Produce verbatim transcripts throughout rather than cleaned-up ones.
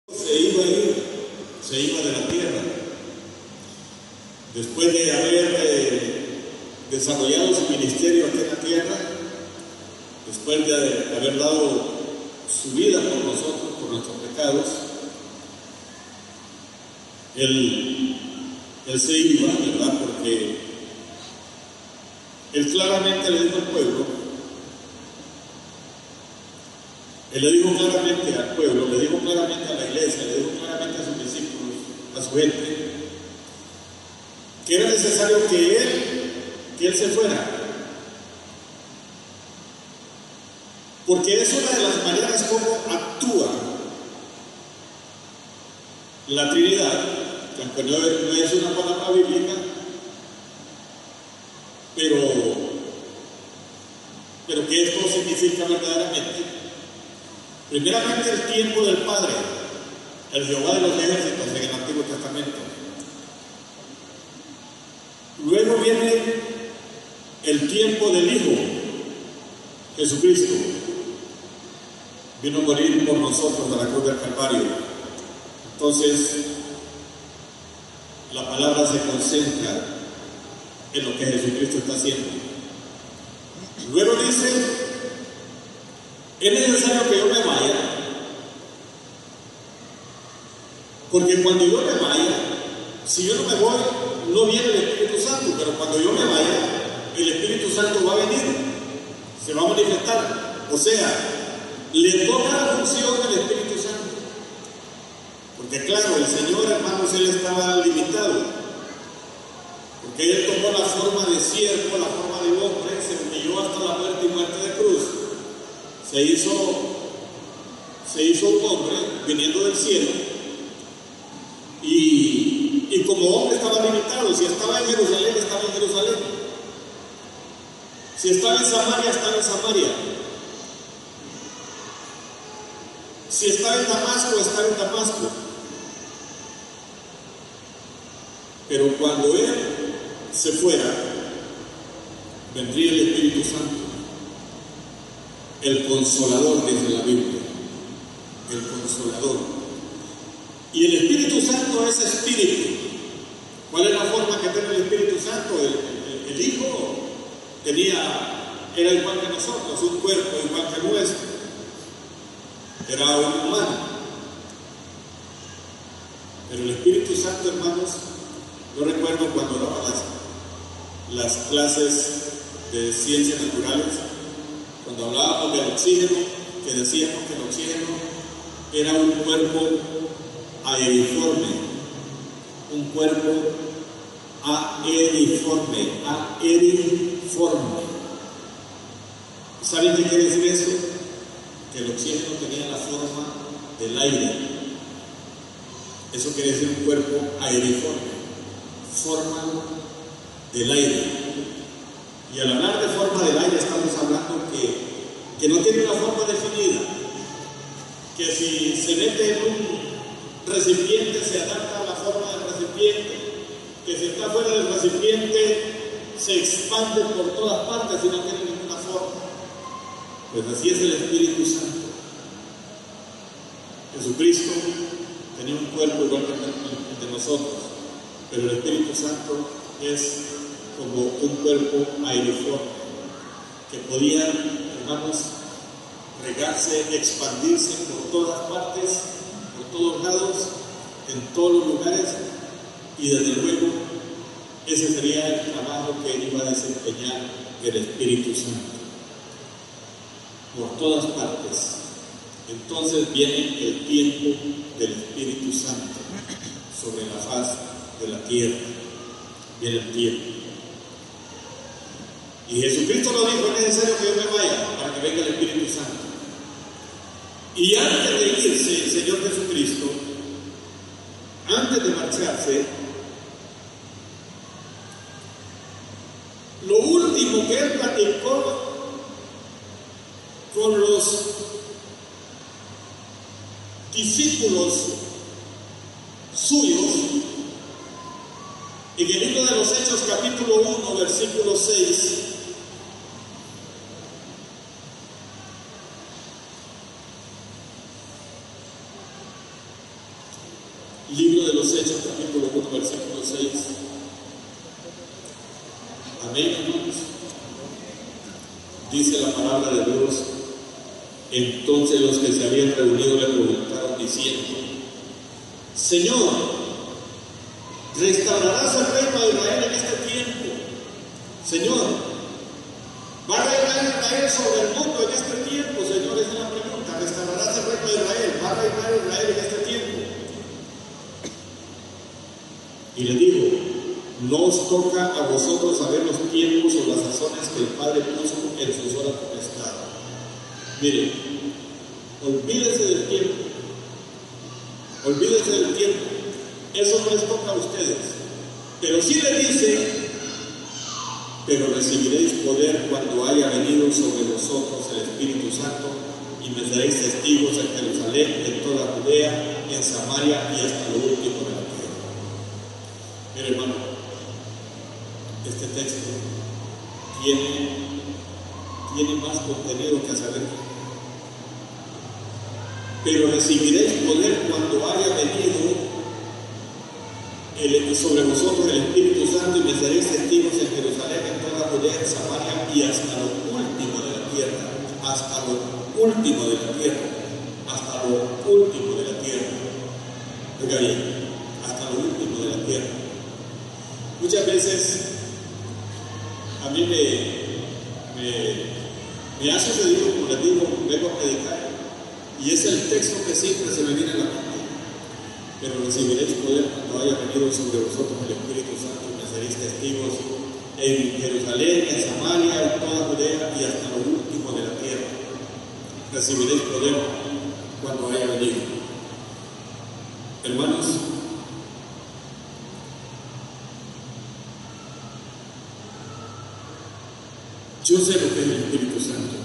Se iba a ir, se iba de la tierra. Después de haber eh, desarrollado su ministerio aquí en la tierra, después de haber dado su vida por nosotros, por nuestros pecados, él, él se iba, ¿verdad? Porque él claramente le dijo al pueblo, él le dijo claramente al pueblo, le dijo claramente a la iglesia, le dijo claramente a sus discípulos, a su gente, que era necesario que él, que él se fuera. Porque es una de las maneras como actúa la Trinidad, que aunque no es una palabra bíblica, pero, pero que esto significa verdaderamente. Primeramente el tiempo del Padre, el Jehová de los ejércitos en el Antiguo Testamento. Luego viene el tiempo del Hijo, Jesucristo. Vino a morir por nosotros de la cruz del Calvario. Entonces, la palabra se concentra en lo que Jesucristo está haciendo. Luego dice, es necesario que yo me vaya, porque cuando yo me vaya, si yo no me voy, no viene el Espíritu Santo, pero cuando yo me vaya, el Espíritu Santo va a venir, se va a manifestar. O sea, le toca la función del Espíritu Santo, porque claro, el Señor, hermanos, él estaba limitado, porque él tomó la forma de siervo, la forma de hombre, se humilló hasta la muerte y muerte de cruz. Se hizo, se hizo un hombre viniendo del cielo y, y como hombre estaba limitado. Si estaba en Jerusalén, estaba en Jerusalén. Si estaba en Samaria, estaba en Samaria. Si estaba en Damasco, estaba en Damasco. Pero cuando él se fuera, vendría el Espíritu Santo. El Consolador, dice la Biblia, el Consolador. Y el Espíritu Santo es Espíritu. ¿Cuál es la forma que tiene el Espíritu Santo? El, el, el Hijo tenía, era igual que nosotros, un cuerpo igual que nuestro. Era un humano. Pero el Espíritu Santo, hermanos, yo recuerdo cuando daba las, las clases de ciencias naturales, cuando hablábamos del oxígeno, que decíamos que el oxígeno era un cuerpo aeriforme, un cuerpo aeriforme, aeriforme. ¿Saben qué quiere decir eso? Que el oxígeno tenía la forma del aire. Eso quiere decir un cuerpo aeriforme, forma del aire. Y al hablar de forma del aire estamos hablando que, que no tiene una forma definida, que si se mete en un recipiente se adapta a la forma del recipiente, que si está fuera del recipiente se expande por todas partes y no tiene ninguna forma. Pues así es el Espíritu Santo. Jesucristo tenía un cuerpo igual que el de nosotros, pero el Espíritu Santo es como un cuerpo aeriforme, que podía, hermanos, regarse, expandirse por todas partes, por todos lados, en todos los lugares, y desde luego ese sería el trabajo que él iba a desempeñar el Espíritu Santo, por todas partes. Entonces viene el tiempo del Espíritu Santo sobre la faz de la tierra, viene el tiempo. Y Jesucristo lo dijo, es necesario que yo me vaya para que venga el Espíritu Santo. Y antes de irse el Señor Jesucristo, antes de marcharse, lo último que él platicó con los discípulos suyos, en el libro de los Hechos capítulo uno, versículo seis, Libro de los Hechos, capítulo uno, versículo seis. Amén, hermanos. Dice la palabra de Dios: entonces los que se habían reunido le preguntaron diciendo: Señor, ¿restaurarás el reino de Israel en este tiempo? Señor, ¿va a reinar Israel sobre el mundo en este tiempo? Señor, esa es la pregunta. ¿Restaurarás el reino de Israel? ¿Va a reinar Israel en este tiempo? Y le digo: no os toca a vosotros saber los tiempos o las sazones que el Padre puso en sus horas potestad. Miren, olvídense del tiempo. Olvídense del tiempo. Eso no les toca a ustedes. Pero sí le dice: pero recibiréis poder cuando haya venido sobre vosotros el Espíritu Santo, y me seréis testigos en Jerusalén, en toda Judea, en Samaria y hasta lo último de la tierra. Mire, hermano, este texto tiene, tiene más contenido que saber. Pero recibiréis poder cuando haya venido el, sobre vosotros el Espíritu Santo, y me seréis testigos en Jerusalén, en toda Judea, en Samaria y hasta lo último de la tierra. Hasta lo último de la tierra. Hasta lo último de la tierra. Oiga bien, hasta lo último de la tierra. Muchas veces a mí me, me, me ha sucedido, como les digo, vengo a predicar, y es el texto que siempre se me viene a la mente. Pero recibiréis poder cuando haya venido sobre vosotros el Espíritu Santo, y me seréis testigos en Jerusalén, en Samaria, en toda Judea y hasta lo último de la tierra. Recibiréis poder cuando haya venido. Hermanos, yo sé lo que es el Espíritu Santo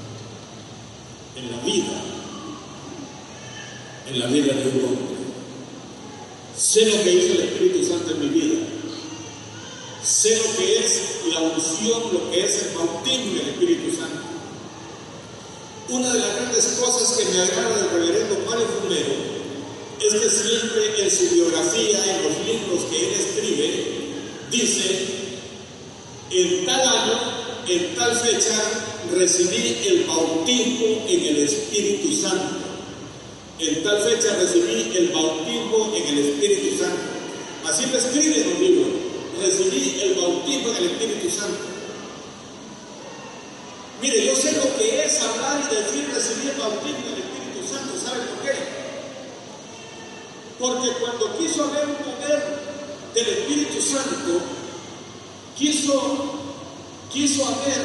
en la vida, en la vida de un hombre. Sé lo que hizo el Espíritu Santo en mi vida. Sé lo que es la unción, lo que es el bautismo del Espíritu Santo. Una de las grandes cosas que me agrada del reverendo Mario Fumero es que siempre en su biografía, en los libros que él escribe, dice: en tal año, en tal fecha, recibí el bautismo en el Espíritu Santo. En tal fecha recibí el bautismo en el Espíritu Santo. Así lo escribe en un libro: recibí el bautismo en el Espíritu Santo. Mire, yo sé lo que es hablar y decir recibí el bautismo en el Espíritu Santo. ¿Sabe por qué? Porque cuando quiso haber un mover del Espíritu Santo, quiso, quiso haber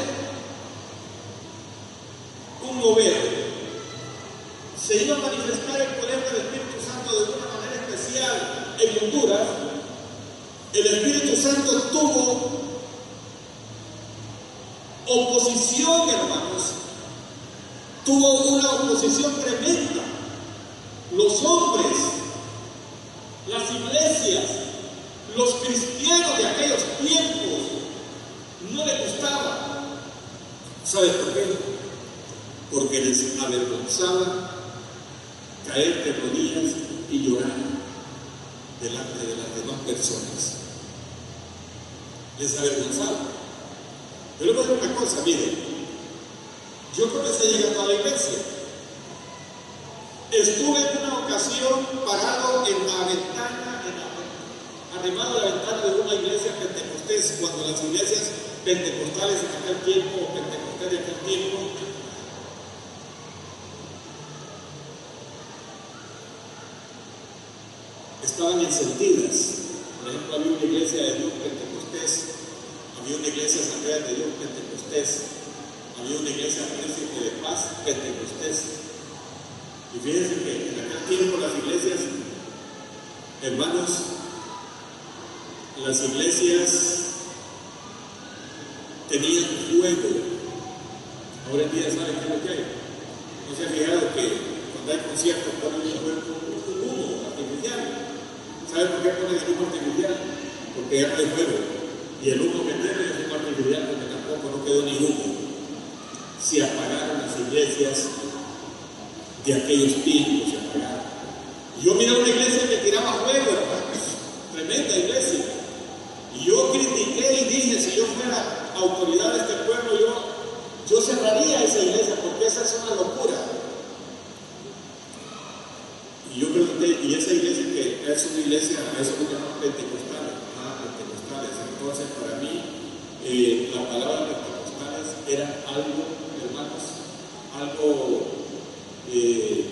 un mover, se iba a manifestar el poder del Espíritu Santo de una manera especial en Honduras. El Espíritu Santo tuvo oposición, hermanos. Tuvo una oposición tremenda. Los hombres, las iglesias, los cristianos de aquellos tiempos no les gustaba. ¿Sabes por qué? Porque les avergonzaba caer de rodillas y llorar delante de las demás personas. Les avergonzaba. Pero les voy a decir una cosa, miren, yo comencé llegando a la iglesia. Estuve en una ocasión parado en la ventana, en la, arrimado a la ventana de una iglesia pentecostés, cuando las iglesias pentecostales en aquel tiempo, pentecostés de aquel tiempo, estaban encendidas. Por ejemplo, había una iglesia de Dios pentecostés, había una iglesia Asamblea de Dios pentecostés, había una iglesia Príncipe de Paz pentecostés. Y fíjense que en aquel tiempo las iglesias, hermanos, las iglesias tenían fuego. Ahora en día, ¿saben qué es lo que hay? ¿No se ha fijado que cuando hay conciertos ponen un fuego, un humo artificial? ¿Sabe por qué ponen el humo artificial? Porque ya no hay fuego. Y el humo que tiene es humo artificial, porque tampoco no quedó ni humo. Se apagaron las iglesias de aquellos tiempos, se apagaron. Y yo miré una iglesia que tiraba fuego, hermanos, tremenda iglesia. Y yo critiqué y dije, si yo fuera autoridad de este pueblo, yo, yo cerraría esa iglesia, porque esa es una locura. Y yo pregunté, ¿y esa iglesia que es una iglesia, eso es lo que llaman pentecostales? Ah, pentecostales. Entonces, para mí, eh, la palabra pentecostales era algo, hermanos, algo, eh,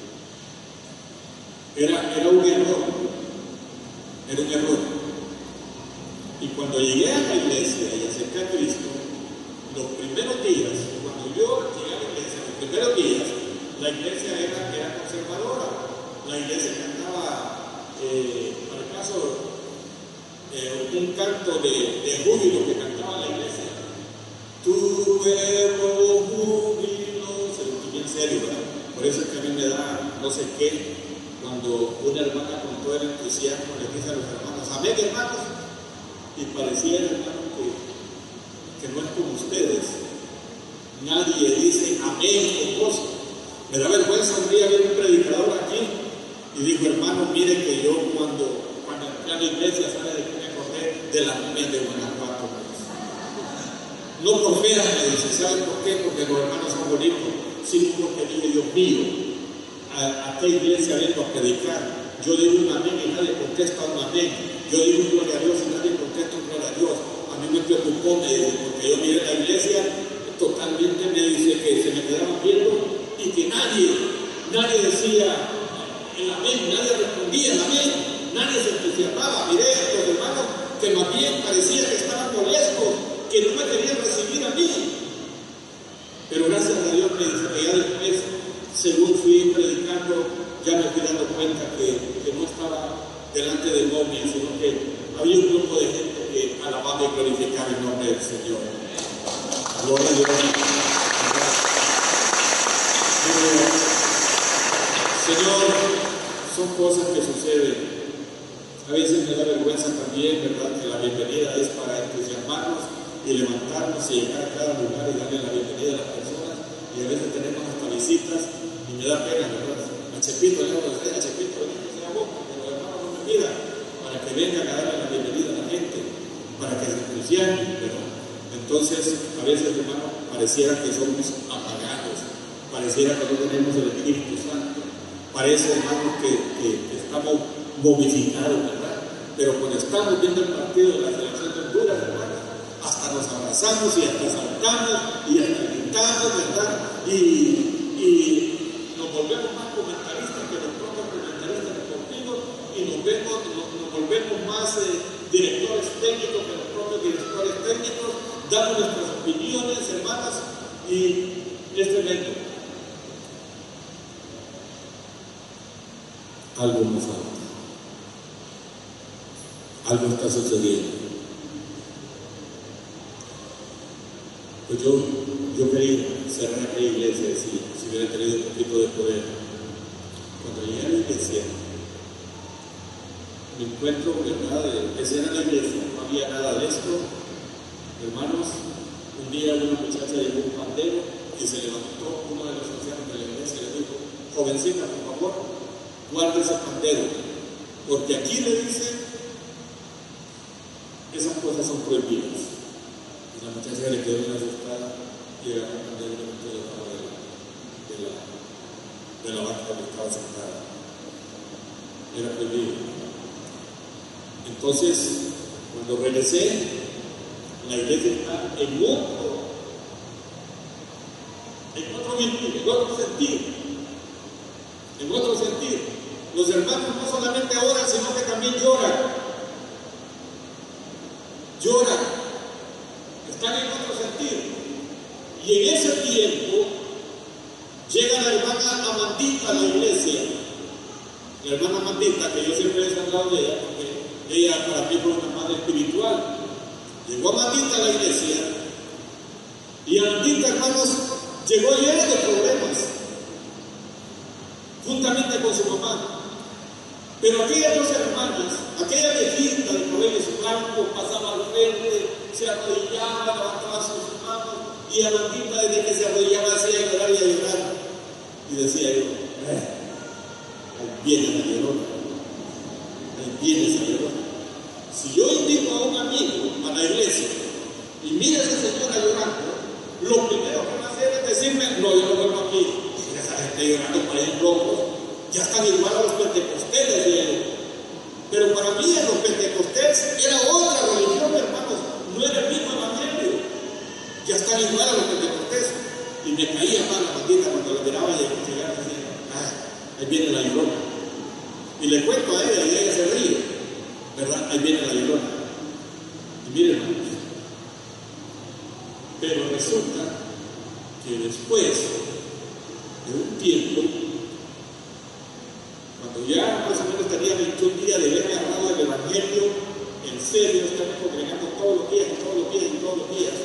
era, era un error, era un error. Y cuando llegué a la iglesia y acerqué a Cristo, los primeros días, cuando yo llegué a la iglesia, los primeros días, la iglesia era, era conservadora. La iglesia cantaba, eh, para el caso, eh, un canto de, de júbilo que cantaba la iglesia. Tu pueblo júbilo, se lo bien serio, ¿verdad? Por eso es que a mí me da no sé qué, cuando una hermana con todo el entusiasmo le dice a los hermanos, amén, hermanos, y pareciera, hermano, que, que no es como ustedes. Nadie dice amén con gozo. Me da vergüenza, un día viene un predicador aquí y dijo, hermano, mire que yo cuando, cuando entré a la iglesia, ¿sabe de qué me acordé? De las niñas de Guanajuato. No por feas, me dice, ¿saben por qué? Porque los hermanos son bonitos, sino porque dije, Dios mío, a, a qué iglesia vengo a predicar. Yo digo un amén y nadie contesta un amén. Yo digo un gloria a Dios y nadie contesta un gloria a Dios. A mí me preocupó, me dice, porque yo miré la iglesia, totalmente me dice que se me quedaban viendo y que nadie, nadie decía el amén, nadie respondía el amén, nadie se entusiasmaba. Miré a los hermanos que más bien parecía que estaban molestos, que no me querían recibir a mí. Pero gracias a Dios me dice que ya después, según fui predicando, ya me fui dando cuenta que, que no estaba delante de momia, sino que había un grupo de gente que alababa y glorificaba el nombre del Señor. Gloria a Dios. Señor, son cosas que suceden. A veces me da vergüenza también, ¿verdad?, que la bienvenida es para entusiasmarnos y levantarnos y llegar a cada lugar y darle la bienvenida a las personas. Y a veces tenemos hasta visitas y me da pena, ¿verdad? A Chepito, le digo, a Chepito, le digo, sea vos, porque los hermanos no me miran, para que vengan a darle la bienvenida a la gente, para que se entusiasmen, ¿verdad? Entonces, a veces, hermano, pareciera que somos apagados, pareciera que no tenemos el Espíritu Santo, parece, hermano, que, que, que estamos momificados, ¿verdad? Pero cuando estamos viendo el partido de la selección de Honduras, hermano, hasta nos abrazamos y hasta saltamos y hasta gritamos, ¿verdad? Y, y nos volvemos más comentaristas que los propios comentaristas deportivos y nos, vemos, nos, nos volvemos más eh, directores técnicos que los propios directores técnicos, damos nuestras opiniones, hermanas, y es tremendo. Algo nos falta, algo está sucediendo. Pues yo, yo quería cerrar aquella iglesia si, si hubiera tenido un poquito de poder. Cuando llegué a la iglesia, me encuentro, ¿verdad? Esa era la iglesia, no había nada de esto. Hermanos, un día una muchacha llevó un pandero y se levantó uno de los ancianos de la iglesia y le dijo, jovencita, por favor, guarda ese pandero, porque aquí le dice, esas cosas son prohibidas. Y la muchacha le quedó bien asustada y agarró el pandero y lo metió debajo de la, de la, de la banca donde estaba sentada. Era prohibido. Entonces, cuando regresé, la iglesia está en otro, en otro virtud, en otro sentido, en otro sentido. Los hermanos no solamente oran, sino que también lloran. Lloran. Están en otro sentido. Y en ese tiempo llega la hermana Amandita a la iglesia. La hermana Amandita, que yo siempre les he hablado de ella, porque ella para mí fue una madre espiritual. Llegó Amandita a la iglesia y Amandita, hermanos, llegó llena de problemas, juntamente con su mamá. Pero aquellas dos hermanas, aquella viejita de cabellos blancos, pasaba al frente, se arrodillaba, levantaba sus manos, y Amandita, desde que se arrodillaba, hacía llorar y a llorar. Y decía yo, eh, ahí viene la llorona. vienes a llorar. Si yo invito a un amigo a la iglesia y mira a esa señora llorando, lo primero que va a hacer es decirme, no, yo no vuelvo aquí. Mira esa gente llorando para ir locos, ya están igual a los pentecosteles de él. Pero para mí en los pentecosteles era otra religión, hermanos, no era el mismo evangelio. Ya están igual a los pentecosteles. Y me caía mal la maldita cuando la miraba y llegar y decía, ah, ahí viene la llorona. Y le cuento a ella y ella se ríe, ¿verdad? Ahí viene la llorona. Y miren, hermanos, pero resulta que después de un tiempo, cuando ya más o menos tenía veintiún días de haber agarrado el evangelio en serio, estaba congregando todos los días, todos los días y todos los días,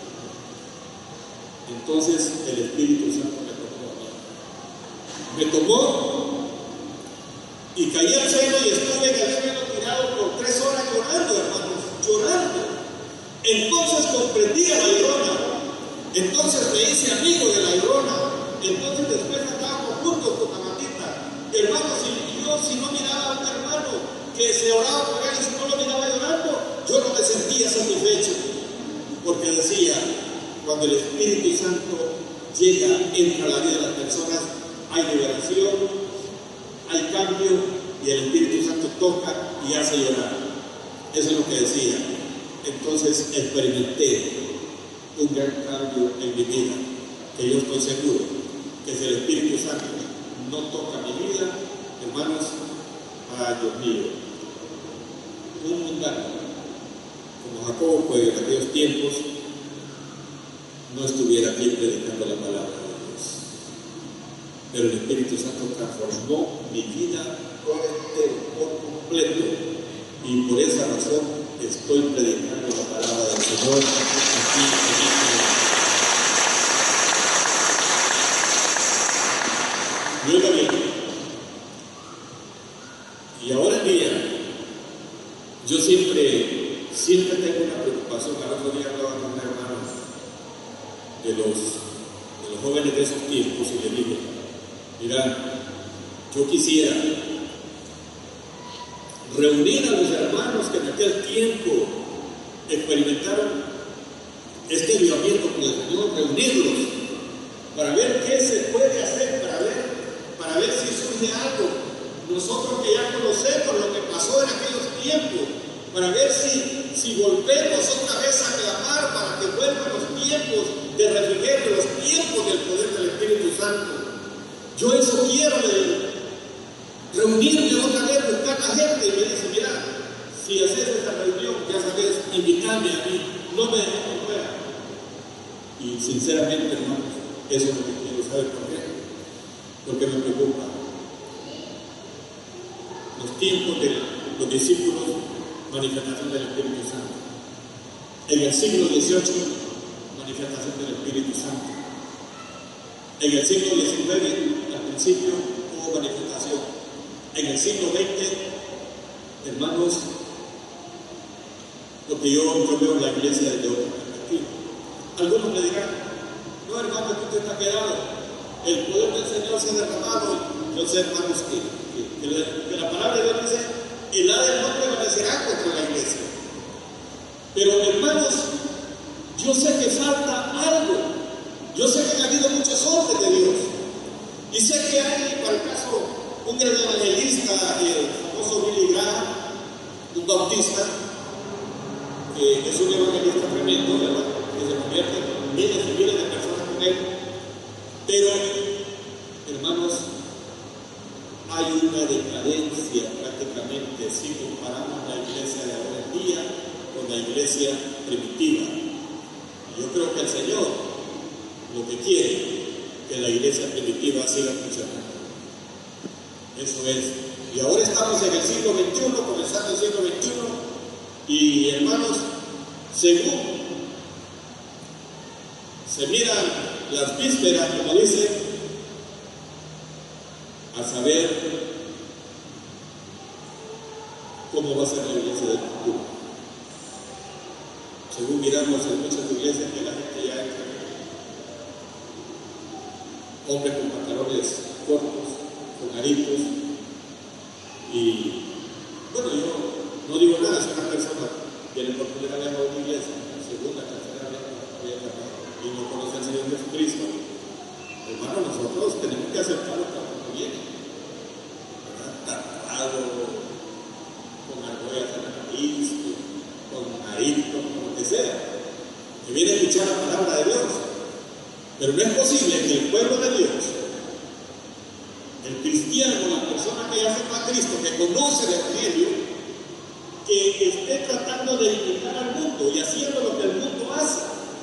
entonces el Espíritu Santo me tomó a mí. Me tomó y caí al suelo y estuve en el suelo tirado por tres horas llorando, hermanos, llorando. Entonces comprendí a la llorona, entonces me hice amigo de la llorona, entonces después andábamos juntos con la maldita. Hermanos, y yo si no miraba a un hermano que se oraba por él y si no lo miraba llorando, yo no me sentía satisfecho, porque decía, cuando el Espíritu Santo llega, entra a la vida de las personas, hay liberación, hay cambio y el Espíritu Santo toca y hace llorar. Eso es lo que decía. Entonces experimenté un gran cambio en mi vida, que yo estoy seguro que si el Espíritu Santo no toca mi vida, hermanos, ay Dios mío, un mundano como Jacobo, pues en aquellos tiempos no estuviera aquí predicando la palabra de Dios. Pero el Espíritu Santo transformó mi vida por entero, por completo, y por esa razón estoy predicando la palabra del Señor aquí en este lugar. Luego bien, y ahora en día, yo siempre, siempre tengo una preocupación. El otro día hablaba con un hermano de los, de los jóvenes de esos tiempos y le dije, mira, yo quisiera reunir a los hermanos que en aquel tiempo experimentaron este avivamiento con el Señor, reunirlos para ver qué se puede hacer, para ver, para ver si surge algo. Nosotros que ya conocemos lo que pasó en aquellos tiempos, para ver si, si volvemos otra vez a clamar para que vuelvan los tiempos de refrigerio, los tiempos del poder del Espíritu Santo. Yo eso quiero de reunirme otra vez, buscar a la gente y me dice, mira, si haces esta reunión, ya sabes, invítame a mí, no me dejes por fuera. Y sinceramente, hermanos, eso es lo que quiero saber. ¿Por qué? Porque me preocupa. Los tiempos de los discípulos, manifestación del Espíritu Santo. En el siglo dieciocho, manifestación del Espíritu Santo. En el siglo diecinueve, al principio, hubo manifestación. En el siglo veinte, hermanos, lo que yo, yo veo en la iglesia desde otra perspectiva. Algunos me dirán, no, hermano, que usted está quedado, el poder del Señor se ha derramado. Yo sé, hermanos, que, que, que, la, que la palabra de Dios dice, el Hades no prevalecerá contra la iglesia. Pero, hermanos, yo sé que falta algo. Yo sé que han habido muchos hombres de Dios. Y sé que hay, para el caso, un gran evangelista, el famoso Billy Graham, un bautista, que es un evangelista tremendo, ¿verdad? Que se convierte en miles y miles de personas con él. Pero, hermanos, hay una decadencia prácticamente si comparamos la iglesia de ahora en día con la iglesia primitiva. Y yo creo que el Señor lo que quiere que la iglesia primitiva siga funcionando. Eso es. Y ahora estamos en el siglo veintiuno, comenzando el siglo veintiuno, y hermanos, según se miran las vísperas, como dice, a saber cómo va a ser la iglesia del futuro. Según miramos en muchas iglesias que la gente ya entra, hombres con pantalones cortos, con aritos, y Bueno, yo no digo nada, si una persona viene por primera vez a una iglesia, segunda, tercera vez, y no conoce al Señor Jesucristo, hermano, nosotros tenemos que aceptarlo cuando viene, ¿verdad? Tatuado, con argollas en la nariz, con narito, con lo que sea, que viene a escuchar la palabra de Dios. Pero no es posible que el pueblo de Dios, el cristiano, la persona que acepta a Cristo, que conoce el Evangelio, que esté tratando de imitar al mundo y haciendo lo que el mundo hace.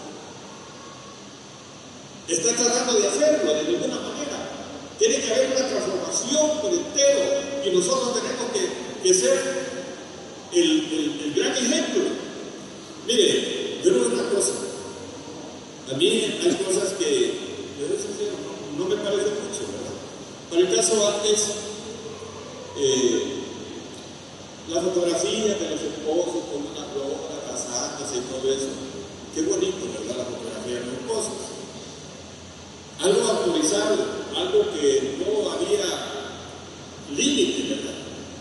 Está tratando de hacerlo de ninguna manera. Tiene que haber una transformación por entero y nosotros tenemos que, que ser el, el, el gran ejemplo. Mire, yo le digo una cosa. A mí hay cosas que, yo soy sincero, no, no me parece mucho, ¿verdad? Para el caso antes, eh, la fotografía de los esposos con una flor, casándose y todo eso, qué bonito, ¿verdad? La fotografía de los esposos. Algo autorizado, algo que no había límite, ¿verdad?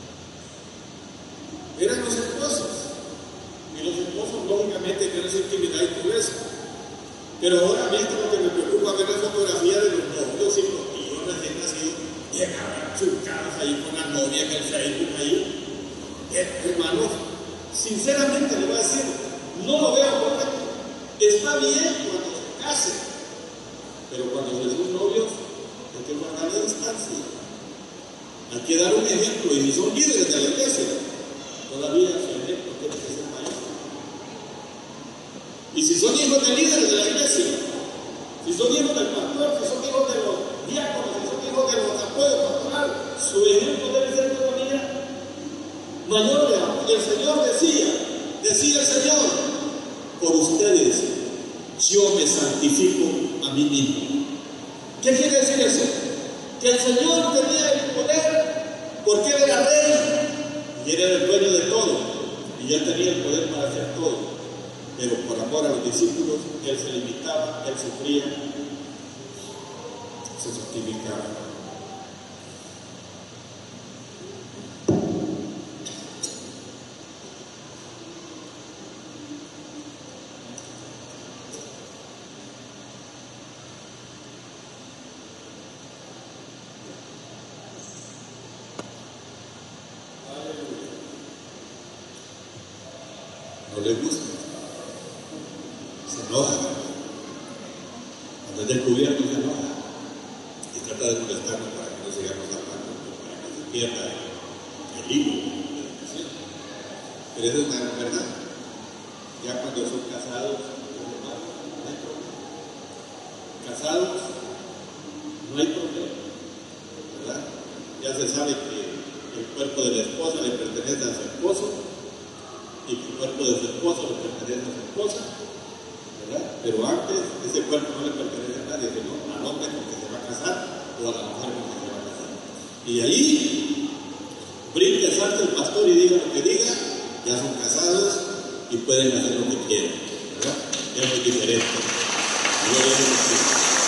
Eran los esposos. Y los esposos, lógicamente, tienen su intimidad y todo eso. Pero ahora a mí esto es lo que me preocupa, ver la fotografía de los novios y los tíos recién nacidos, llegaban churcados ahí con la novia en el Facebook ahí. Eh, hermanos, sinceramente le voy a decir, no lo veo correcto. Está bien cuando se casen, pero cuando se son novios, hay que guardar la distancia. Hay que dar un ejemplo, y si son líderes de la iglesia, todavía su ejemplo tiene que ser mayor. Y si son hijos de líderes de la iglesia, si son hijos del pastor, si son hijos de los diáconos, si son hijos de los apoyos pastorales, su ejemplo debe ser todavía mayor de amor. Y el Señor decía, decía el Señor, por ustedes yo me santifico a mí mismo. ¿Qué quiere decir eso? Que el Señor tenía el poder porque Él era rey y Él era el dueño de todo y Él tenía el poder para hacer todo. Pero por amor a los discípulos, Él se limitaba, Él sufría, se santificaba. No le gusta, se enoja, cuando es descubierto se enoja y trata de molestarnos para que no sigamos hablando, para que se pierda el hilo de la educación. Pero eso es una verdad. Ya cuando son casados, no hay problema. Casados, no hay problema, ¿verdad? Ya se sabe que el cuerpo de la esposa le pertenece a su esposo y que el cuerpo de su esposo le pertenece a su esposa, ¿verdad? Pero antes ese cuerpo no le pertenece a nadie, sino al hombre con que se va a casar o a la mujer con que se va a casar. Y ahí brinque, salte el pastor y diga lo que diga, ya son casados y pueden hacer lo que quieran, ¿verdad? Es muy diferente. Gloria a Dios.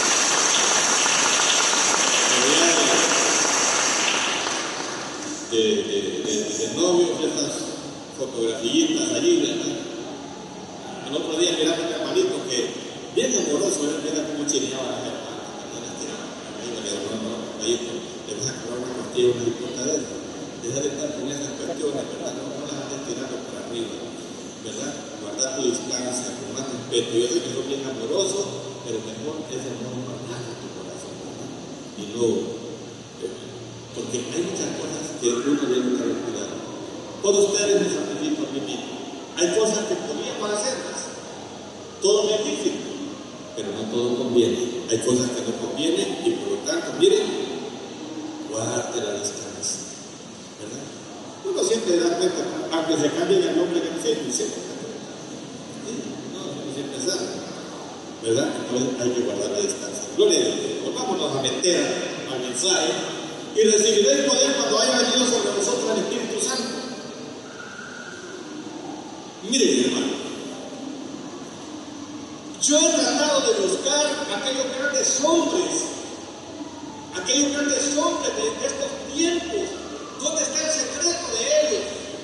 De, de, de, de novios, estas fotografías allí, ¿verdad? El otro día miraba a mi hermanito que bien amoroso, él mira cómo chineaba a las hermanas, también las tiraba para arriba, le daba una hermanito, le vas a cobrar una pastilla, una importa de eso. Deja de estar con esas cuestiones, ¿verdad? No, no las andes tirando para arriba, ¿verdad? Guardar tu distancia, con más respeto. Yo sé que son bien amorosos, pero mejor ese amor guardarlo en tu corazón, ¿verdad? Y no, porque hay muchas cosas que uno debe tener cuidado. Por ustedes me santifico a mí mismo. Hay cosas que podríamos hacerlas, todo es lícito, pero no todo conviene. Hay cosas que no convienen y por lo tanto, miren, guarde la distancia, ¿verdad? Uno siempre da cuenta, aunque se cambie el nombre que no se dice, no, uno siempre sabe, ¿verdad? Entonces hay que guardar la distancia. Gloria a Dios. Volvámonos a meter al mensaje. Y recibiréis poder cuando haya venido sobre nosotros el Espíritu Santo. Miren, hermano, yo he tratado de buscar aquellos grandes hombres, aquellos grandes hombres de estos tiempos. ¿Dónde está el secreto de ellos?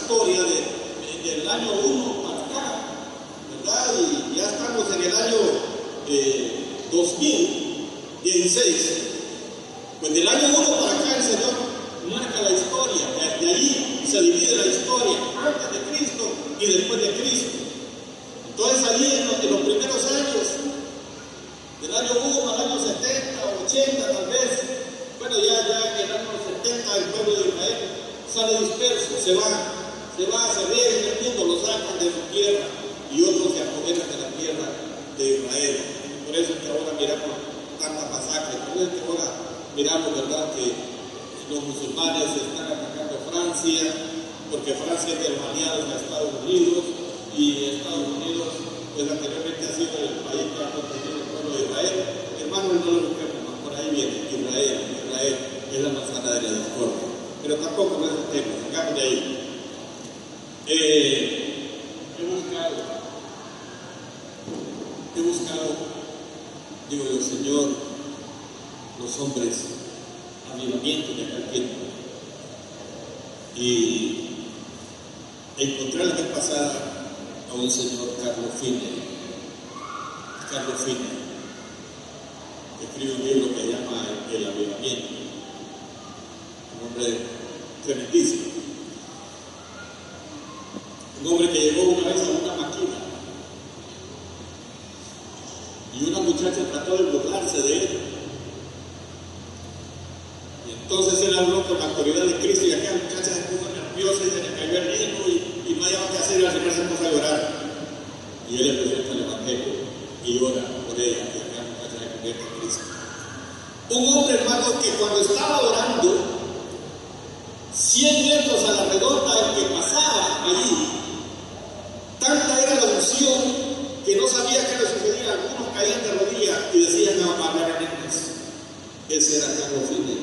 historia de, de, del año uno para acá, ¿verdad? Y ya estamos en el año eh, dos mil dieciséis. Pues del año uno para acá el Señor marca la historia, de, de ahí se divide la historia, antes de Cristo y después de Cristo. Entonces allí en los, en los primeros años, del año uno al año setenta, ochenta tal vez, bueno, ya, ya en el año setenta el pueblo de Israel sale disperso, se va, se va, se riega en el mundo, lo sacan de su tierra y otros se apoderan de la tierra de Israel. Por eso es que ahora miramos tanta masacre, por eso es que ahora miramos, ¿verdad?, que los musulmanes están atacando Francia, porque Francia es de los aliados a Estados Unidos, y Estados Unidos, pues anteriormente ha sido el país que ha protegido el pueblo de Israel. Hermanos, no lo busquemos más, por ahí viene Israel, Israel es la manzana de la discordia. Pero tampoco no es el tema, sacamos de ahí. Eh, he buscado, he buscado, digo yo, Señor, los hombres, avivamiento de aquel tiempo. Y encontré la vez pasada a un señor, Carlos Finney, Carlos Finney, que escribe un libro que se llama El Avivamiento, un hombre tremendísimo, un hombre que llegó una vez a una máquina y una muchacha trató de burlarse de él, y entonces él habló con la autoridad de Cristo y aquella muchacha se puso nerviosa y se le cayó el libro y y no hallaba qué hacer, y al final se puso a llorar. Y él le presenta el Evangelio y ora por ella, y acá muchacha se convierte a Cristo. Un hombre, hermano, que cuando estaba orando, cien metros a la redonda, el que pasaba allí, tanta era la unción que no sabía qué le sucedía. Algunos caían de rodillas y decían, no, hablar en inglés. Ese era Carlos Finney.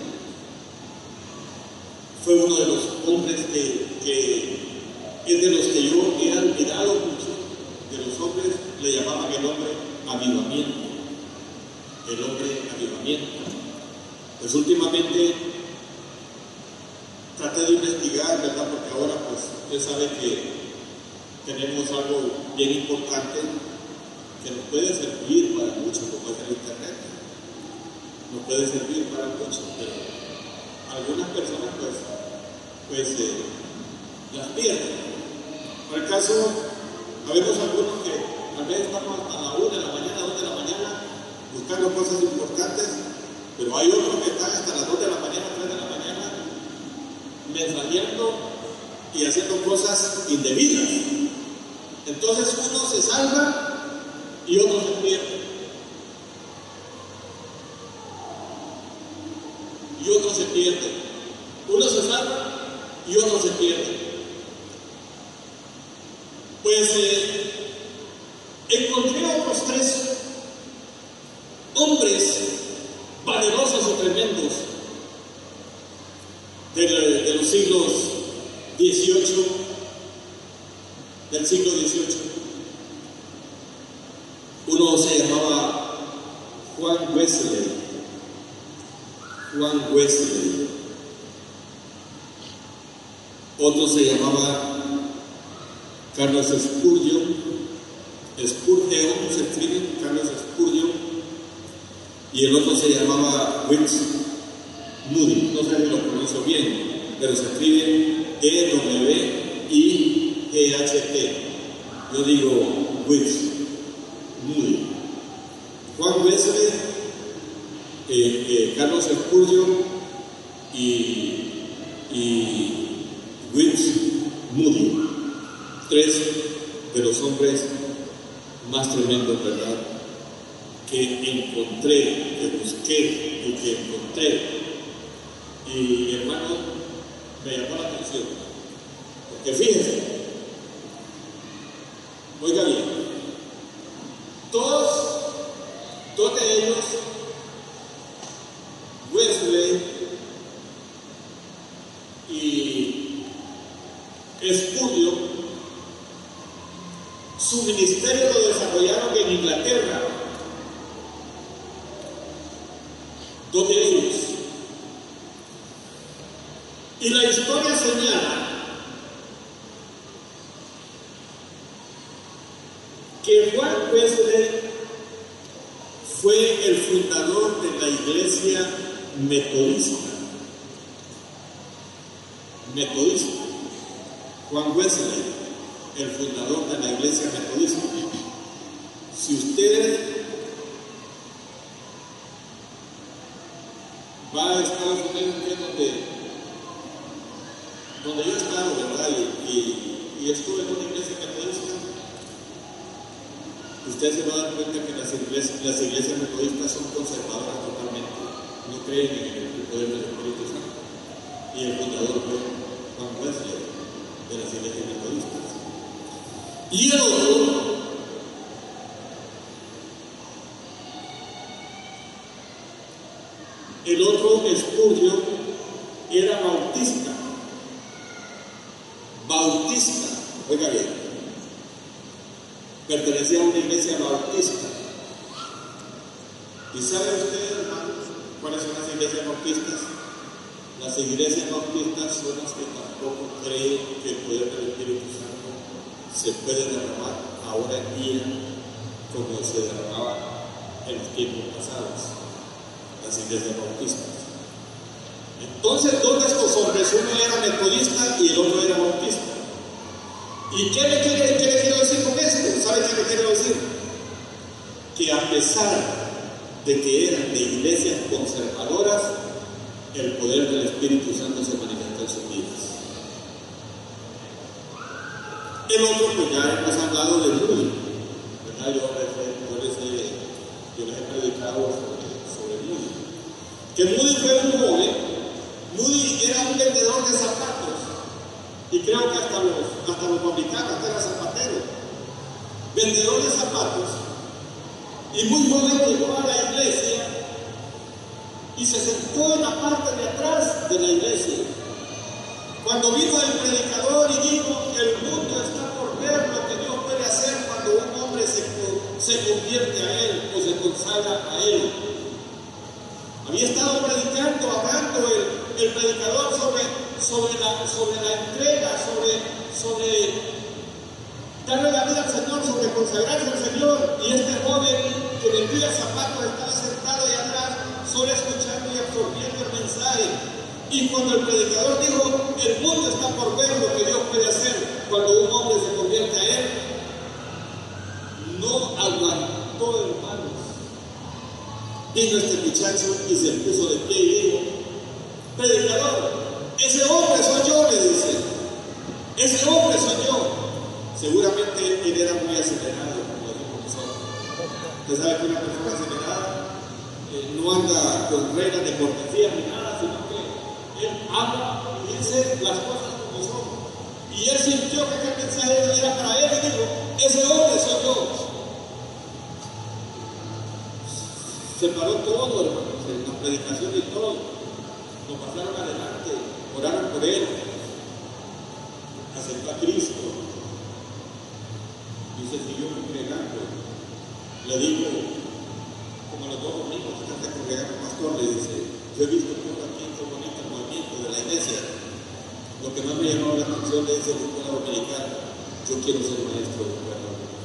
Fue uno de los hombres que, que es de los que yo he admirado mucho, de los hombres, le llamaban el hombre avivamiento, el hombre avivamiento. Pues últimamente traté de investigar, ¿verdad? Porque ahora pues usted sabe que tenemos algo bien importante que nos puede servir para mucho, como es el internet. Nos puede servir para mucho, pero algunas personas pues, pues eh, las pierden. Por el caso, habemos algunos que tal vez estamos hasta la una de la mañana, dos de la mañana, buscando cosas importantes, pero hay otros que están hasta las dos de la mañana, tres de la mañana, mensajeando y haciendo cosas indebidas. Entonces uno se salva y otro se pierde. Y otro se pierde. Uno se salva y otro se pierde. Pues eh, encontré otros tres hombres valerosos y tremendos de, de los siglos dieciocho, del siglo dieciocho. Uno se llamaba Juan Wesley, Juan Wesley. Otro se llamaba Carlos Spurgeon, Spurgeon se escribe, Carlos Spurgeon, y el otro se llamaba Whit Moody, no sé si lo pronuncio bien, pero se escribe E W I G H T. Yo digo Whit Moody. Juan Wesley, eh, eh, Carlos Spurgeon y, y Whit Moody. Tres de los hombres más tremendos, ¿verdad?, que encontré, que busqué y que encontré. Y hermano, me llamó la atención, porque fíjense, oiga bien, todos, dos de ellos, Wesley y Spurgeon, su ministerio lo desarrollaron en Inglaterra, dos de ellos. Y la historia señala que Juan Wesley fue el fundador de la iglesia metodista. Metodista. Juan Wesley, el fundador de la iglesia metodista. Si usted va a Estados Unidos, que es donde, donde yo he estado, ¿verdad? Y, y, y estuve en una iglesia metodista, usted se va a dar cuenta que las iglesias, las iglesias metodistas son conservadoras totalmente, no creen en el poder del Espíritu Santo. Y el fundador fue Juan Wesley de las iglesias metodistas. Y el otro, el otro Spurgeon era bautista, bautista, oiga bien, pertenecía a una iglesia bautista. ¿Y sabe usted, hermanos, cuáles son las iglesias bautistas? Las iglesias bautistas son las que tampoco creen que el poder del Espíritu Santo se puede derramar ahora en día como se derramaba en los tiempos pasados. Las iglesias bautistas. Entonces, dos de estos hombres, uno era metodista y el otro era bautista. ¿Y qué le, quiere, qué le quiero decir con esto? ¿Sabe qué le quiero decir? Que a pesar de que eran de iglesias conservadoras, el poder del Espíritu Santo se manifestó en sus vidas. El otro, pues ya hemos hablado de Moody, ¿verdad? Yo, yo, les he, yo les he predicado sobre, sobre Moody. Que Moody fue un joven, Moody era un vendedor de zapatos, y creo que hasta los, hasta los fabricaban, hasta era zapatero, vendedor de zapatos, y muy joven llegó a la iglesia y se sentó en la parte de atrás de la iglesia. Cuando vino el predicador y dijo que el mundo está por ver lo que Dios puede hacer cuando un hombre se, se convierte a Él o se consagra a Él. Había estado predicando, hablando el, el predicador sobre, sobre, la, sobre la entrega, sobre, sobre darle la vida al Señor, sobre consagrarse al Señor. Y este joven que vendía zapatos estaba sentado allá atrás, solo escuchando y absorbiendo el mensaje. Y cuando el predicador dijo, el mundo está por ver lo que Dios puede hacer cuando un hombre se convierte a Él, no aguantó, hermanos. Vino este muchacho y se puso de pie y dijo, predicador, ese hombre soy yo, le dice, ese hombre soy yo. Seguramente él era muy acelerado, como decimos nosotros. Usted sabe que una persona acelerada eh, no anda con reglas de cortesía ni nada, sino que él habla y dice las cosas como son. Y él sintió que aquel mensaje era para él y dijo, ese hombre soy yo. Se paró todo, hermanos, en la predicación y todo. Lo pasaron adelante, oraron por él, aceptó a Cristo y se siguió congregando. Le digo, como los dos domingos que está congregando el pastor, le dice, yo he visto todo aquí, qué bonito el movimiento de la iglesia. Lo que más me llamó la atención es el escuela dominicana. Yo quiero ser maestro de escuela dominicana.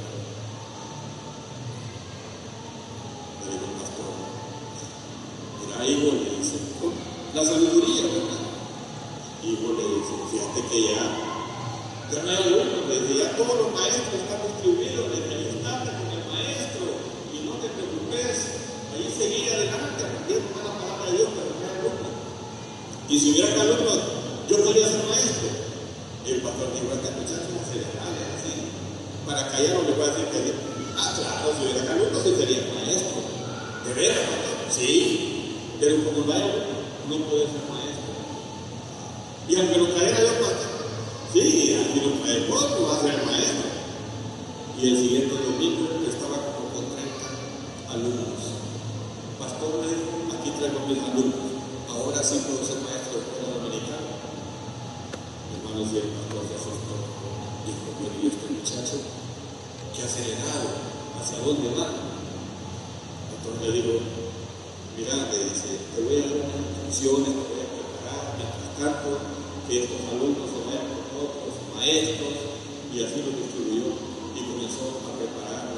Le digo al pastor, mira, hijo, le dice, la sabiduría, ¿verdad? Hijo, le dice, fíjate que ya, ya no hay alumnos, le dice, ya todos los maestros están distribuidos, le dice, estate con el maestro y no te preocupes, ahí seguir adelante, aprendiendo la palabra de Dios, pero no hay alumnos. Y si hubiera alumnos, yo podría ser maestro. Y el pastor dijo, este muchacho no se le vale así. Para callarlo le voy a decir que, ah, claro, si hubiera alumnos, sí sería maestro. ¿De veras, pastor? Sí, pero como no hay alumnos, no puede ser maestro. Y aunque lo trajera yo, pastor, sí, aunque lo trajera yo, no va a ser maestro. Y el siguiente domingo estaba como con treinta alumnos. Pastor, me dijo, aquí traigo mis alumnos. Ahora sí puedo ser maestro de escuela dominicana. Hermanos, y el pastor se asustó. Dijo, pero ¿y este muchacho qué acelerado? ¿Hacia dónde va? Entonces le digo, mira, le dice, te voy a dar unas instrucciones, te voy a preparar, mientras tanto, que estos alumnos se vayan con otros maestros, y así lo distribuyó y comenzó a preparar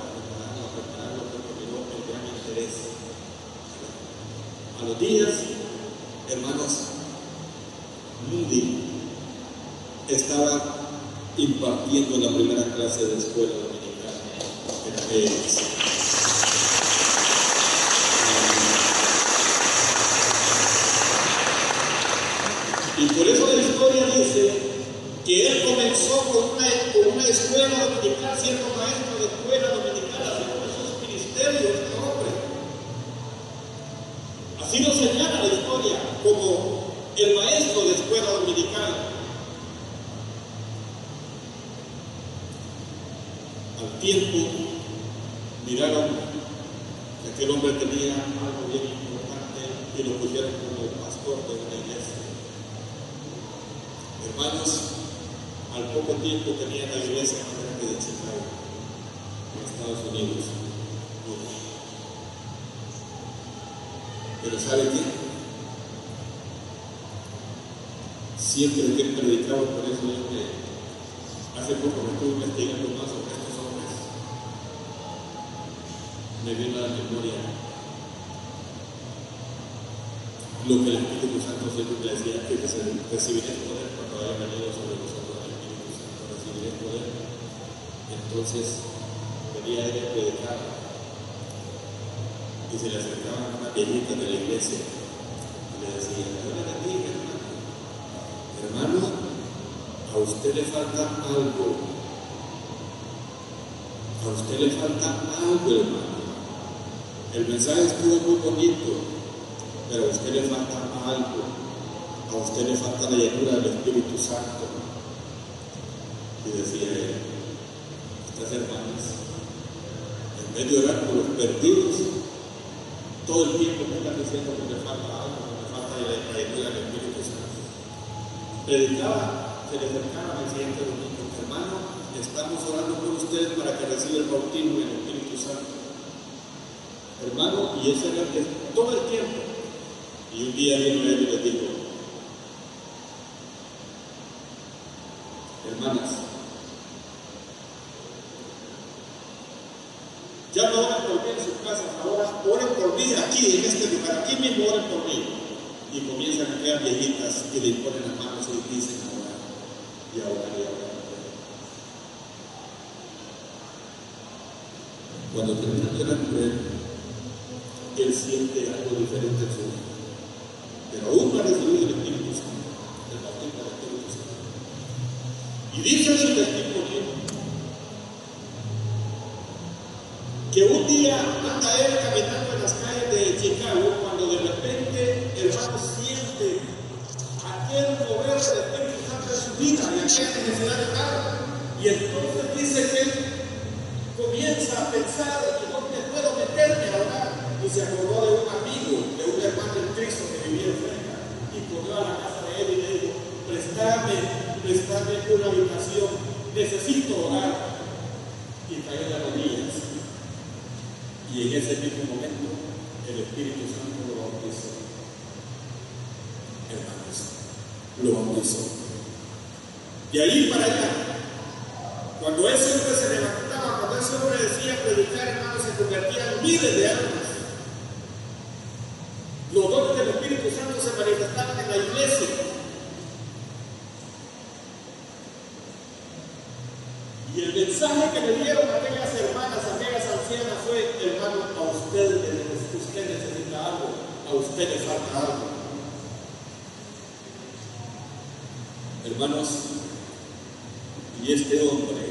los días, hermanos, Moody estaba impartiendo la primera clase de escuela dominicana en la P X. Y por eso la historia dice que él comenzó con una, con una escuela dominical, siendo maestro de escuela dominical, así comenzó su ministerio este hombre. Así lo señala la historia, como el maestro de escuela dominical. Al tiempo miraron que aquel hombre tenía algo bien importante y lo pusieron como pastor de una iglesia. Hermanos, al poco tiempo tenía la iglesia más grande de Chicago, en Estados Unidos. Pero ¿sabe qué? Siempre que he predicado, por eso yo que hace poco me estuve investigando más sobre estos hombres, me vino a la memoria lo que el Espíritu Santo siempre me decía, que recibiré poder cuando haya venido sobre vosotros el Espíritu Santo, recibiré poder. Entonces venía él a predicar y se le acercaban una viejita de la iglesia y le decía, yo le bendiga, hermano, hermano, a usted le falta algo, a usted le falta algo, hermano. El mensaje estuvo muy bonito, pero a usted le falta algo, a usted le falta la llenura del Espíritu Santo. Y decía él, estas hermanas, en vez de orar por los perdidos, todo el tiempo me están diciendo que me falta algo, que me falta la llenura del Espíritu Santo. Predicaba, se le acercaba al siguiente domingo, hermano, estamos orando por ustedes para que reciba el bautismo del Espíritu Santo. Hermano, y ese era todo el tiempo. Y un día vino él y les dijo, hermanas, ya no oren por mí en sus casas, ahora oren por mí aquí, en este lugar, aquí mismo oren por mí. Y comienzan a quedar viejitas que le ponen las manos y dicen a orar, y a orar, y a orar. Cuando terminan de orar por él, él siente algo diferente en su vida. Pero aún no ha recibido el Espíritu Santo, el bautismo del Espíritu Santo. Y dice su testimonio que un día anda él caminando en las calles de Chicago cuando de repente el hermano siente aquel mover del Espíritu Santo en su vida y aquella necesidad de orar. Y entonces dice que él comienza a pensar que dónde puedo meterme a orar. Y se acordó de un amigo, de un hermano en Cristo que vivía cerca, y corrió a la casa de él y le dijo, préstame, préstame una habitación, necesito orar. Y cayó en las rodillas. Y en ese mismo momento, el Espíritu Santo lo bautizó. Hermanos, lo bautizó. De ahí para allá, cuando ese hombre se levantaba, cuando ese hombre decía predicar, hermanos, se convertían miles de almas. Los dones del Espíritu Santo se manifestaban en la iglesia. Y el mensaje que le dieron a aquellas hermanas, a aquellas ancianas fue, hermano, a usted, usted necesita algo, a usted le falta algo. Hermanos, y este hombre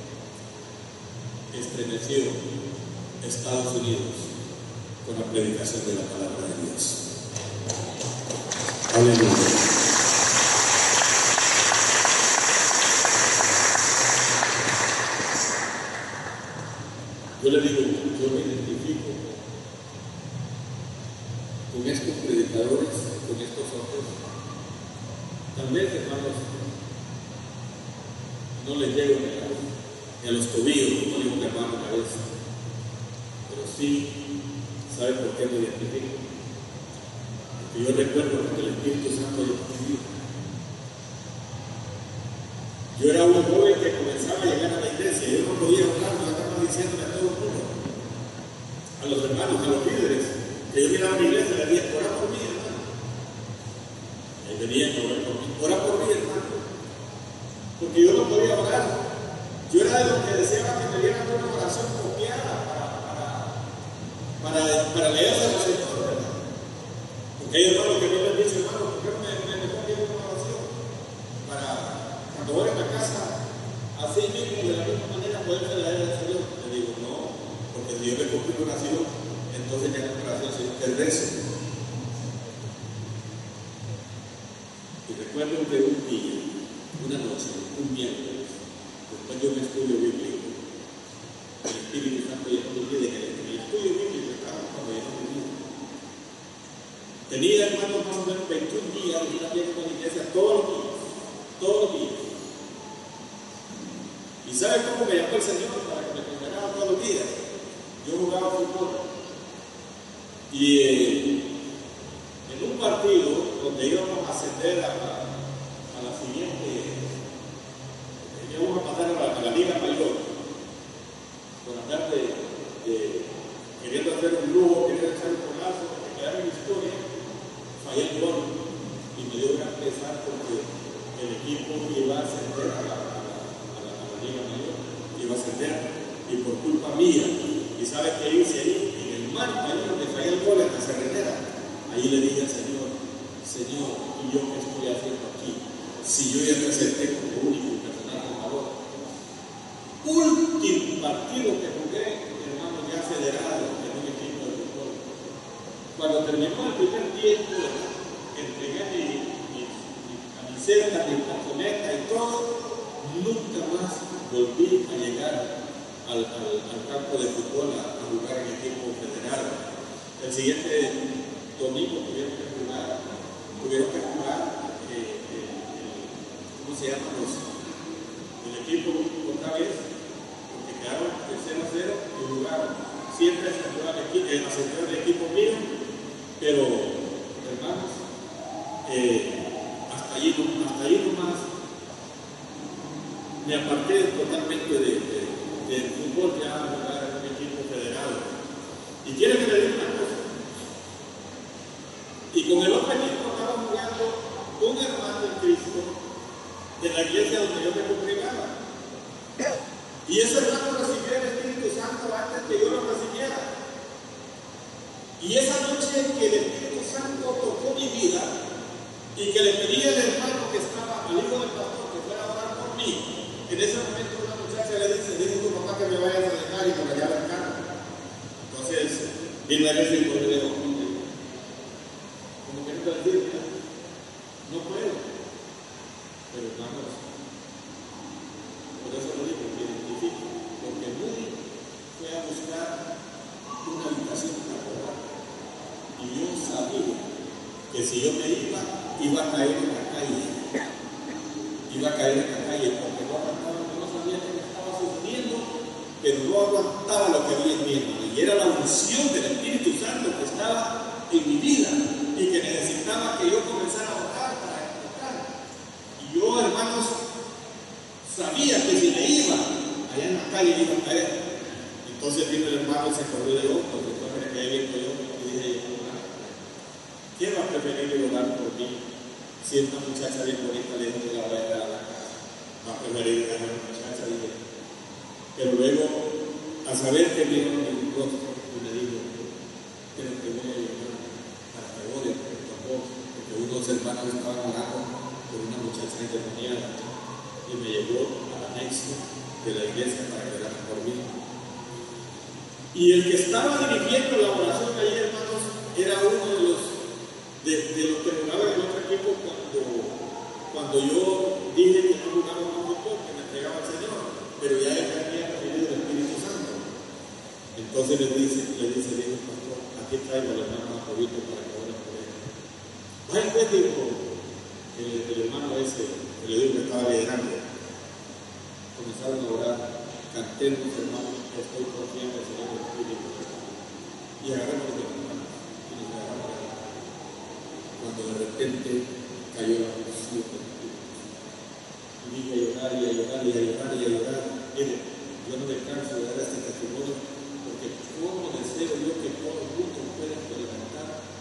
estremeció Estados Unidos con la predicación de la palabra de Dios. Aleluya. Yo le digo, yo me identifico con estos predicadores, con estos hombres. Tal vez, hermanos, no les llego ni a, ni a los tobillos, como digo un hermano una vez, pero sí, ¿sabe por qué me identifico? Porque yo recuerdo que el Espíritu Santo llegó a mi vida. Yo era un joven que comenzaba a llegar a la iglesia, yo no podía hablar, no estaba diciéndole a todo el mundo, a los hermanos, a los líderes, que que yo miraba a mi iglesia y le decía, ora por mí, hermano. Y ahí venían a orar por mí, ora por mí, hermano. Porque yo no podía orar. Yo era de los que deseaba que me dieran una oración copiada para, para, para, para leerse a los señores, ¿verdad? Porque hay hermanos que no me han dicho, hermano, ¿por qué no me, me, me copian una oración? Para cuando voy a la casa, así mismo, de la misma manera, poderse leer al Señor. Le digo, no, porque si yo me copio una oración, entonces ya no es oración, sino que es rezo. Y recuerdo que un día, una noche, un miércoles, después de un estudio bíblico, el Espíritu Santo llenó mi vida, en el estudio bíblico estaba cuando llenó mi vida. Tenía, hermanos, más o menos veintiún días de ir a la iglesia todos los días, todos los días. ¿Y sabe cómo me llamó el Señor para que me congregara todos los días? Yo jugaba fútbol. Y eh, en un partido donde íbamos a ascender a la, a la siguiente, íbamos a pasar a la, a la Liga Mayor, con andar de, de, queriendo hacer un lujo, queriendo echar un golazo, que quedara en historia, fallé el gol y me dio gran pesar porque el equipo iba a ascender a la, a la, a la, a la Liga Mayor, iba a ascender, y por culpa mía. Y sabe que hice ahí, en el marco, ahí donde fallé el gol en la Cerrenera, ahí le dije al Señor, Señor, ¿y yo qué estoy haciendo aquí? Si yo ya te acepté como único y personal salvador. Último partido que jugué, hermano, ya federado en un equipo de fútbol. Cuando terminó el primer tiempo, entregué mi, mi, mi camiseta, mi pantaloneta y todo, nunca más volví a llegar al, al, al campo de fútbol a, a jugar en equipo federal. El siguiente domingo tuvieron que jugar, tuvieron que jugar eh, eh, eh, ¿cómo se llama? Los, el equipo otra vez, porque quedaron de cero a cero y jugaron. Siempre ascendió al equipo, eh, ascendió el equipo mío, pero hermanos, eh, hasta allí, hasta allí nomás me aparté totalmente de, de, del fútbol ya a jugar en un equipo federado. Y quiero que le diga una cosa. Y con el otro equipo estaba jugando un hermano en Cristo de la iglesia donde yo me congregaba. Y ese hermano recibió el Espíritu Santo antes que yo lo recibiera. Y esa noche que el Espíritu Santo tocó mi vida y que le pedí al hermano que estaba, al hijo del pastor, que fuera a orar por mí, en ese momento una muchacha le dice, dile a tu papá que me vayas a dejar y por allá la cara. Entonces, vino a decir, y le digo, como que no te decir, no puedo. Pero hermanos, por eso lo digo, que identifico, porque Moody fue a buscar una habitación para robar. Y yo sabía que si yo me iba, iba a caer en la calle. Iba a caer en la calle porque no aguantaba, no sabía qué me estaba sucediendo, pero no aguantaba lo que había en mí. Y era la unción del Espíritu Santo que estaba en mi vida y que necesitaba que yo comenzara a orar para explicar. Y yo, hermanos, sabía que si me iba, allá en la calle iba a caer. Entonces vino el hermano y se acordó de yo, porque entonces me quedé bien con yo y dije, ¿quién va a preferir orar por mí? Si esta muchacha bien bonita le dijo que la voy a dar a la casa, va a preferir a la muchacha, dije. Pero luego, a saber que vieron mi rostro, y me dijo, creo que voy a llegar para que ore por vos, porque unos hermanos estaban orando por una muchacha endemoniada y me llevó al anexo de la iglesia para que orara por mí. Y el que estaba dirigiendo la oración allí, hermanos, era uno de los De, de los que jugaba en el otro equipo cuando, cuando yo dije que no jugaba más fútbol, que me entregaba al Señor, pero ya él había recibido el Espíritu Santo. Entonces le dice, le dice, dijo el pastor, aquí traigo al hermano Jacobito para que ore por él. Vaya pues, dijo el, el hermano ese, que le dijo que estaba liderando. Comenzaron a orar, cantemos hermano, estoy confiando en el Señor del Espíritu. Y agarramos de la mano, y nos agarramos de la mano. Cuando de repente cayó la unción del Espíritu. Y dije a llorar y a llorar y a llorar y a llorar. Mire, yo no me canso de dar este testimonio porque como deseo yo que todo el mundo pueda experimentar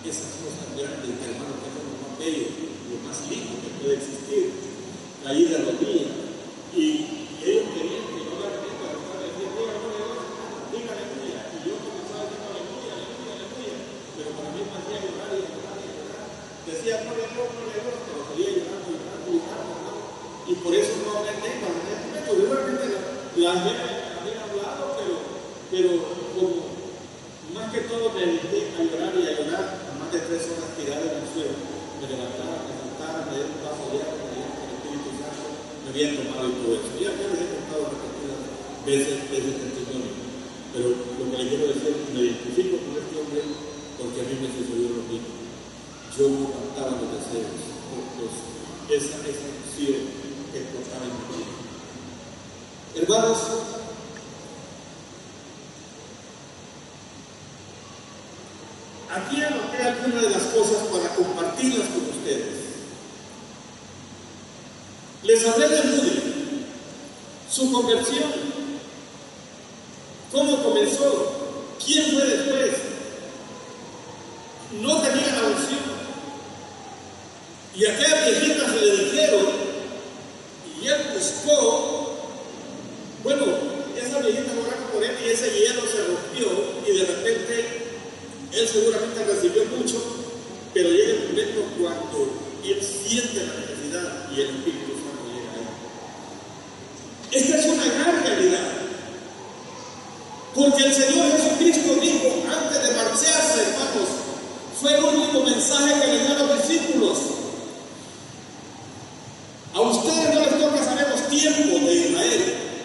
esas cosas grandes, hermano, que es lo más bello, lo más lindo que puede existir, caí de rodillas. Y, y ellos querían que yo la repita, decía, diga, no le doy, diga aleluya. Y yo comenzaba diciendo aleluya, aleluya, aleluya. Pero para mí me hacía llorar y llorar y llorar. Decía, no le doy, no le doy, pero seguía llorando, llorando, llorando, ¿no? Y por eso no hablé en lengua, en este momento, seguramente la había hablado, pero, pero como más que todo me dediqué a llorar y a llorar, a más de tres horas tirado en el suelo. Me levantaba, me sentaba, me dieron un vaso de agua, me dieron el Espíritu Santo, me habían tomado y todo eso. Ya, ya les he contado repetidas veces ese testimonio, pero lo que le quiero decir, me identifico con este hombre porque a mí me sucedió lo mismo. Yo captaba los deseos, los, esa, esa opción que explotaba en mi vida. Hermanos, aquí anoté algunas de las cosas para compartirlas con ustedes. Les hablé de Moody, su conversión, cómo comenzó, quién fue después. No tenía la unción. Y a aquellas viejitas se le dijeron, y él buscó, bueno, esas viejitas oraron por él y ese hielo se rompió y de repente él seguramente recibió mucho, pero llega el momento cuando él siente la necesidad y el Espíritu Santo llega a él. Esta es una gran realidad, porque el Señor Jesucristo dijo antes de marcharse, hermanos, fue el último mensaje que le dio a los discípulos. A ustedes no les toca, sabemos, tiempo de Israel,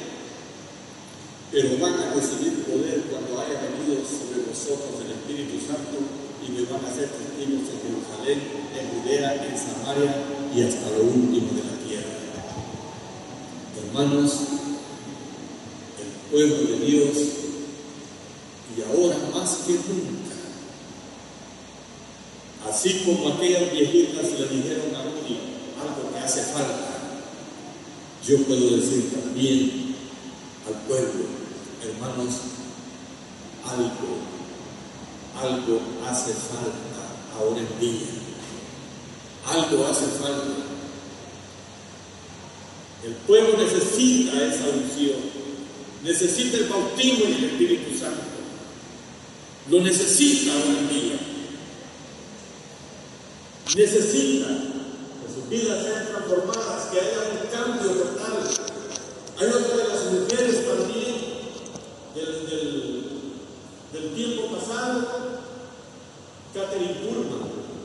pero van a recibir poder cuando haya venido sobre vosotros el Espíritu Santo y me van a hacer testigos en Jerusalén, en Judea, en Samaria y hasta lo último de la tierra. Hermanos, el pueblo de Dios, y ahora más que nunca, así como aquellas viejitas le dijeron a Moody algo que hace falta, yo puedo decir también al pueblo, hermanos, algo, algo hace falta ahora en día, algo hace falta. El pueblo necesita esa unción, necesita el bautismo en el Espíritu Santo, lo necesita ahora en día, necesita que sus vidas sean transformadas, que haya un cambio total. Hay otra de las mujeres también del, del, del tiempo pasado, Catherine Kuhlman,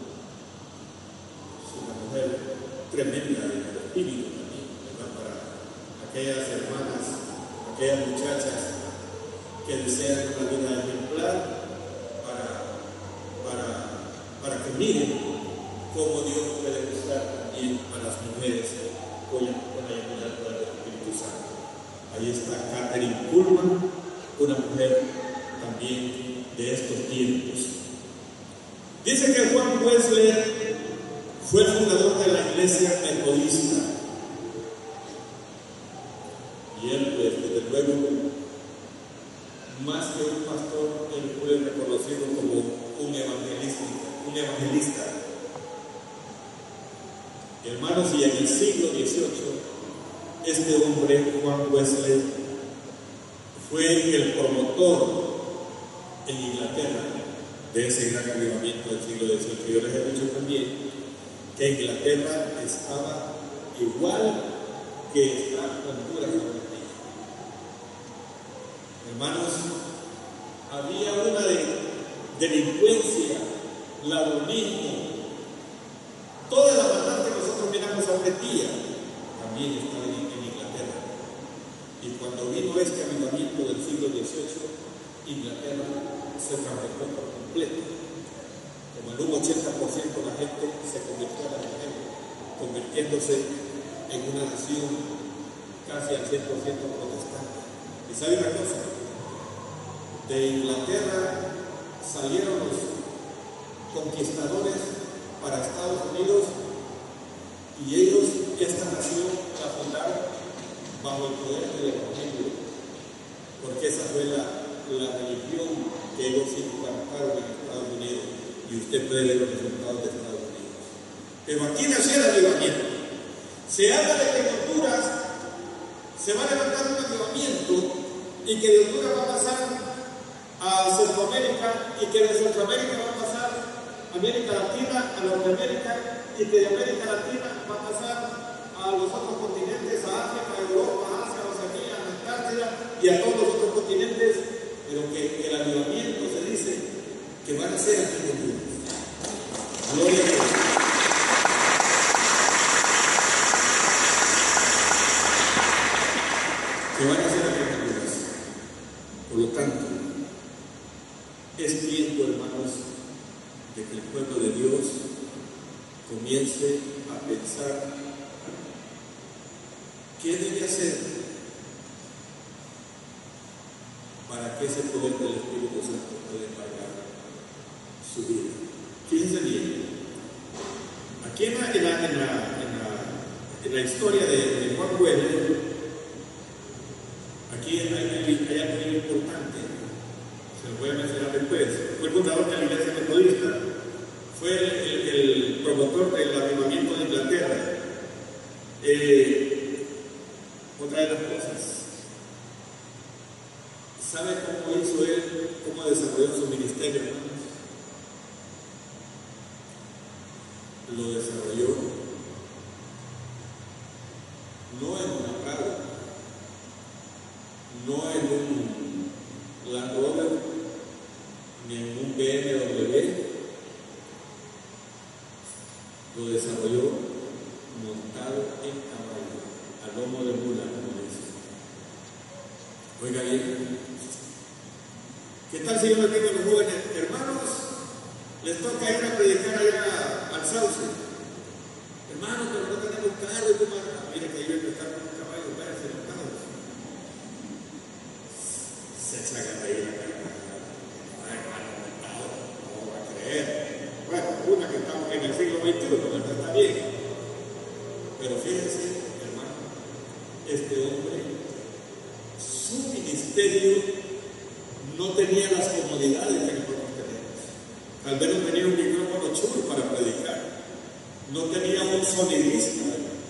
es una mujer tremenda en el espíritu también, ¿verdad? Para aquellas hermanas, aquellas muchachas que desean una vida ejemplar, para, para, para que miren cómo Dios puede usar también a las mujeres con la llamada del Espíritu Santo. Ahí está Catherine Kuhlman, una mujer también de estos tiempos. Dice que Juan Wesley fue el fundador de la iglesia metodista. Y él, pues, desde luego, más que un pastor, él fue reconocido como un evangelista. Un evangelista. Hermanos, y en el siglo dieciocho, este hombre, Juan Wesley, fue el promotor en Inglaterra de ese gran avivamiento del siglo dieciocho. Yo les he dicho también que Inglaterra estaba igual que está Honduras ahora en día. Hermanos, había una de delincuencia, ladronismo, toda la maldad que nosotros miramos ahora en día también está en, en Inglaterra. Y cuando vino este avivamiento del siglo dieciocho, Inglaterra se transformó por completo. Como en un ochenta por ciento la gente se convirtió al evangelio, convirtiéndose en una nación casi al cien por ciento protestante. ¿Y sabe una cosa? De Inglaterra salieron los conquistadores para Estados Unidos y ellos esta nación la fundaron bajo el poder del evangelio, porque esa fue la, la religión que ellos implantaron en Estados Unidos. y usted puede ver los resultados de Estados Unidos. Pero aquí nació el avivamiento. Se habla de que en Honduras se va a levantar un avivamiento y que de Honduras va a pasar a Centroamérica y que de Centroamérica va a pasar a América Latina, a Norteamérica, y que de América Latina va a pasar a los otros continentes, a África, a Europa, a Asia, a Oceanía, a la Antártida y a todos los otros continentes, pero que el avivamiento se dice que van a ser aquí en Honduras. Gloria a Dios. Que van a ser aquí en Honduras. Por lo tanto, es tiempo, hermanos, de que el pueblo de Dios comience a pensar qué debe hacer para que ese poder del Espíritu Santo pueda embargar su vida. Fíjense bien, aquí en la, en la, en la, en la, en la historia de, de Juan Weller, aquí hay, hay, hay algo muy importante, se lo voy a mencionar después. Fue el fundador de la Iglesia Metodista, fue el, el, el promotor del avivamiento de Inglaterra. Eh, otra de las cosas, ¿sabe cómo hizo él, cómo desarrolló su ministerio, hermanos? Lo desarrolló no en una carga, no en un Land Rover, ni en un B M W, lo desarrolló montado en caballo, a lomo de mula, como dice. Oiga bien, ¿qué tal si yo me tengo los jóvenes? Hermanos, les toca ir a predicar allá al Sauce. Hermanos, pero no tenemos carro, y como, mire que yo voy a estar con un caballo, váyanse montados. Se sacan ahí la cara. Ay, hermano, montado, no va a creer. Bueno, una que estamos en el siglo veintiuno, ¿verdad? Está bien. Pero fíjense, hermano, este hombre, su ministerio no tenía las comodidades que nosotros tenemos. Tal vez no tenía un micrófono chulo para predicar, no tenía un sonidista,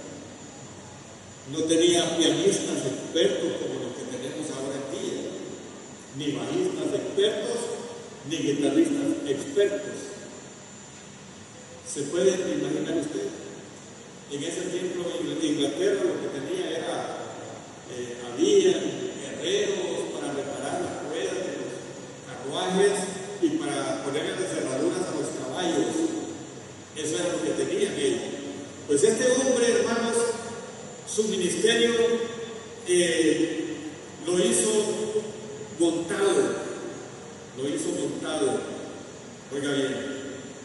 no tenía pianistas expertos como los que tenemos ahora en día, ni bajistas expertos, ni guitarristas expertos. ¿Se puede imaginar usted? En ese tiempo en Inglaterra lo que tenía era, eh, había herreros para reparar las ruedas de los carruajes y para ponerle las cerraduras a los caballos. Eso era lo que tenían ellos. Pues este hombre, hermanos, su ministerio eh, lo hizo montado, lo hizo montado. Oiga bien.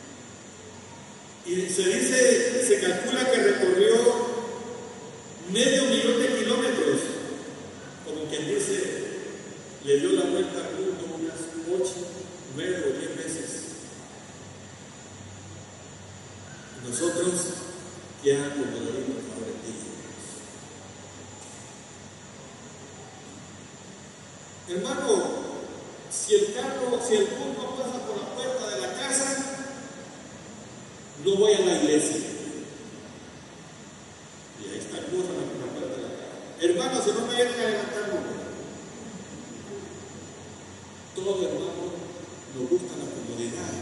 Y se dice, se calcula que recorrió medio millón de kilómetros, como quien dice, le dio la vuelta al mundo unas ocho, nueve o diez veces. Nosotros ya como lo vimos ahora en día. Hermano, si el carro, si el bus no pasa por la puerta de la casa, no voy a la iglesia. Y ahí está el bus en la puerta de la casa. Hermano, si no me vienen a levantar nunca. Todo, hermano, nos gusta la comodidad.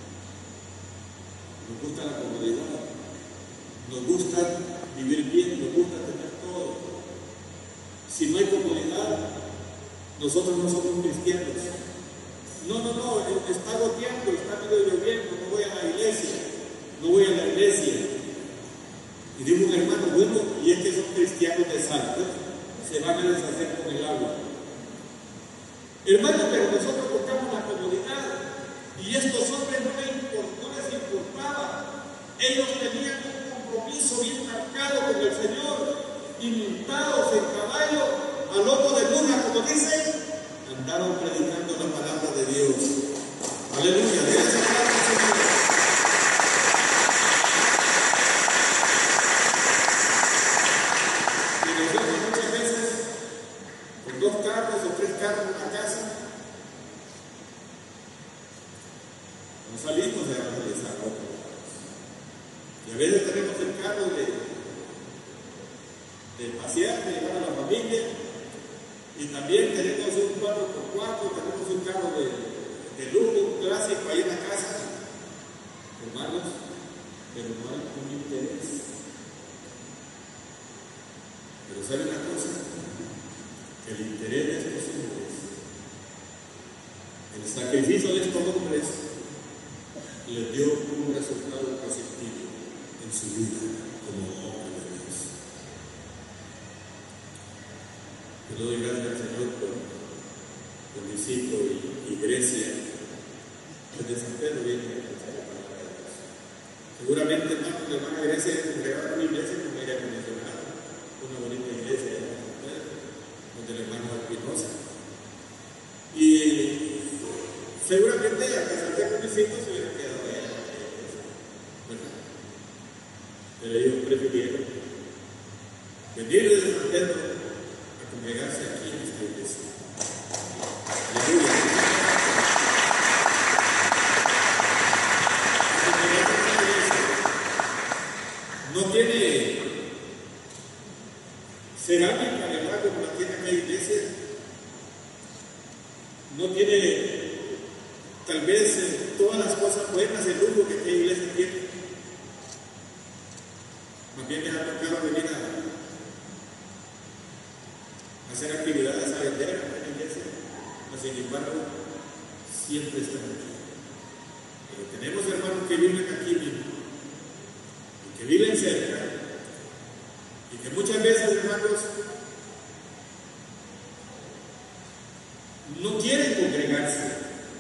Nos gusta la comodidad. Nos gusta vivir bien, nos gusta tener todo. Si no hay comodidad, nosotros no somos cristianos. No, no, no, está goteando, está medio lloviendo, no voy a la iglesia. No voy a la iglesia. Y digo un hermano, bueno, y es que son cristianos de salto, se van a deshacer con el agua. Hermano, pero nosotros buscamos la comodidad, y estos hombres no les, no les importaba. Ellos tenían un compromiso bien marcado con el Señor, y montados en caballo, a lomo de mula, como dicen, andaron predicando la palabra de Dios. Aleluya, déjense hablar al Señor. Dos carros o tres carros en una casa, nos salimos de evangelizar a otros. Y a veces tenemos el carro de, de pasear, de llevar a la familia, y también tenemos un cuatro por cuatro, tenemos un carro de, de lujo, un clásico ahí en la casa. Hermanos, pero no hay un interés. Pero ¿sabe una cosa? Que el interés de estos hombres, el sacrificio de estos hombres, les dio un resultado positivo en su vida como hombre de Dios. Yo le doy gracias al Señor por, por Luisito y, y Grecia. Desde San Pedro viene a escuchar la palabra de Dios. Seguramente, hermanos, la hermana Grecia es congregada en una iglesia como ella ha mencionado, una bonita iglesia de San Pedro, donde el hermano Espinosa. Y seguramente a casarse con mis hijos se hubiera quedado allá, ¿verdad? Pero ellos prefirieron venir desde San Pedro a congregarse aquí en esta iglesia. Aleluya. No tiene cerámica, ¿verdad? Como la tiene aquella iglesia. No tiene tal vez eh, todas las cosas buenas, el lujo que aquella iglesia tiene. Más bien les ha tocado venir a, a hacer actividades, a vender a la iglesia. Mas, sin embargo, siempre están aquí. Pero tenemos hermanos que viven aquí mismo, y que viven cerca, y que muchas veces, hermanos, no quieren congregarse,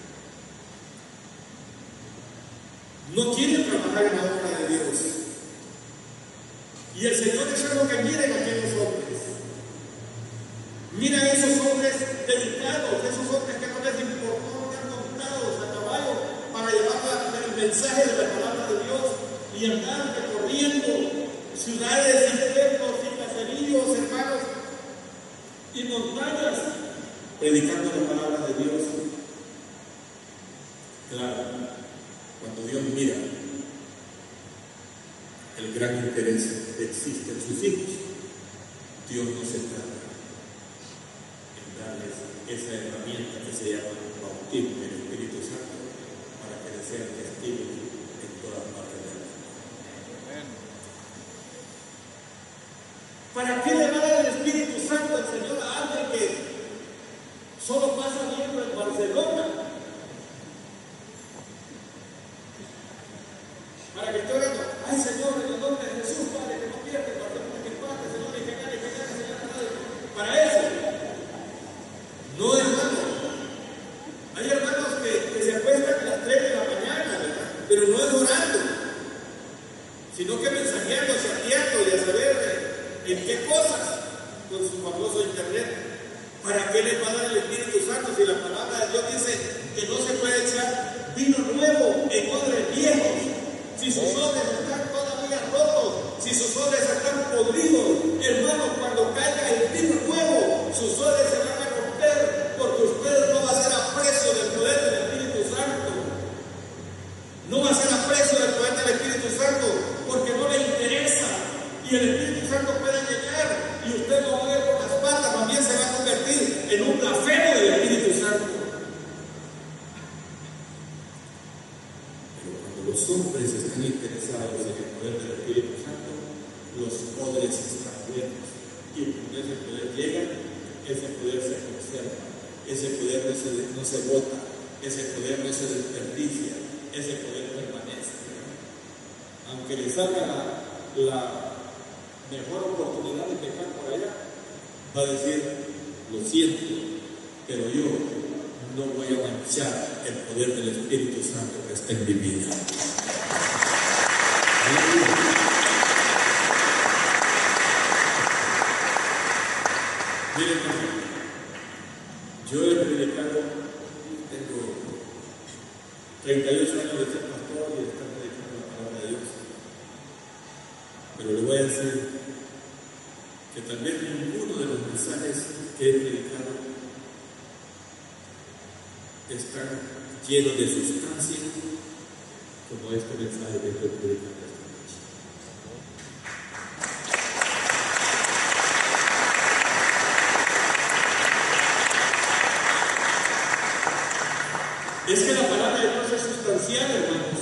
no quieren trabajar en la obra de Dios. Y el Señor es algo que mira en aquellos hombres. Mira a esos hombres dedicados, esos hombres que no les importó andar montados a caballo para llevar el mensaje de la palabra de Dios y andar recorriendo ciudades y pueblos y caseríos, hermanos, y montañas, predicando la palabra de Dios. Claro, cuando Dios mira el gran interés que existe en sus hijos, Dios no se trata en darles esa herramienta que se llama bautismo en el Espíritu Santo para que les sean testigos en todas partes del mundo. ¿Para qué le va a dar el Espíritu Santo al Señor a alguien que solo pasa viendo en Barcelona? Para que esté orando, ay Señor, en el nombre de Jesús, Padre, que no pierda, Barcelona, que pase, Señor, y que gane, que gane, Señor, para eso. No, hermano. Hay hermanos que, que se acuestan a las tres de la mañana, ¿verdad? Pero no es orando, sino que mensajeando, chateando y a saber en qué cosas con su famoso internet. ¿Para qué le va a dar el Espíritu Santo si la palabra de Dios dice que no se puede echar vino nuevo en odres viejos? Si sus odres están todavía rotos, si sus odres están podridos, hermanos, cuando caiga el vino nuevo, sus odres se van a romper, porque usted no va a ser aprecio del poder del Espíritu Santo. No va a ser aprecio del poder del Espíritu Santo, porque no le interesa. Y el Espíritu Santo puede llegar y usted lo va a ver por las patas, también se va a convertir en un blasfemo del Espíritu Santo. Pero cuando los hombres están interesados en el poder del Espíritu Santo, los poderes están buenos. Y cuando ese poder llega, ese poder se conserva, ese poder no se, no se bota, ese poder no se desperdicia, ese poder permanece. Aunque le salga la, la mejor oportunidad de pecar por allá, va a decir, lo siento, pero yo no voy a manchar el poder del Espíritu Santo que está en mi vida. Miren, yo he predicado, tengo treinta y ocho años de ser pastor y de estar predicando la palabra de Dios, pero le voy a decir que tal vez ninguno de los mensajes que he predicado están llenos de sustancia como este mensaje que estoy predicando esta noche. Es que la palabra de Dios es sustancial, hermanos.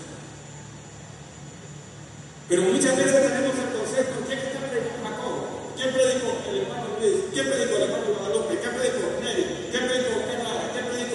Pero muchas veces tenemos el concepto: ¿quién está predicando Jacob? ¿Quién predicó? El hermano Luis. ¿Quién predicó? El hermano Guadalupe. ¿Quién predicó? Neri. ¿Quién predicó? ¿Quién Lara? ¿Quién predicó?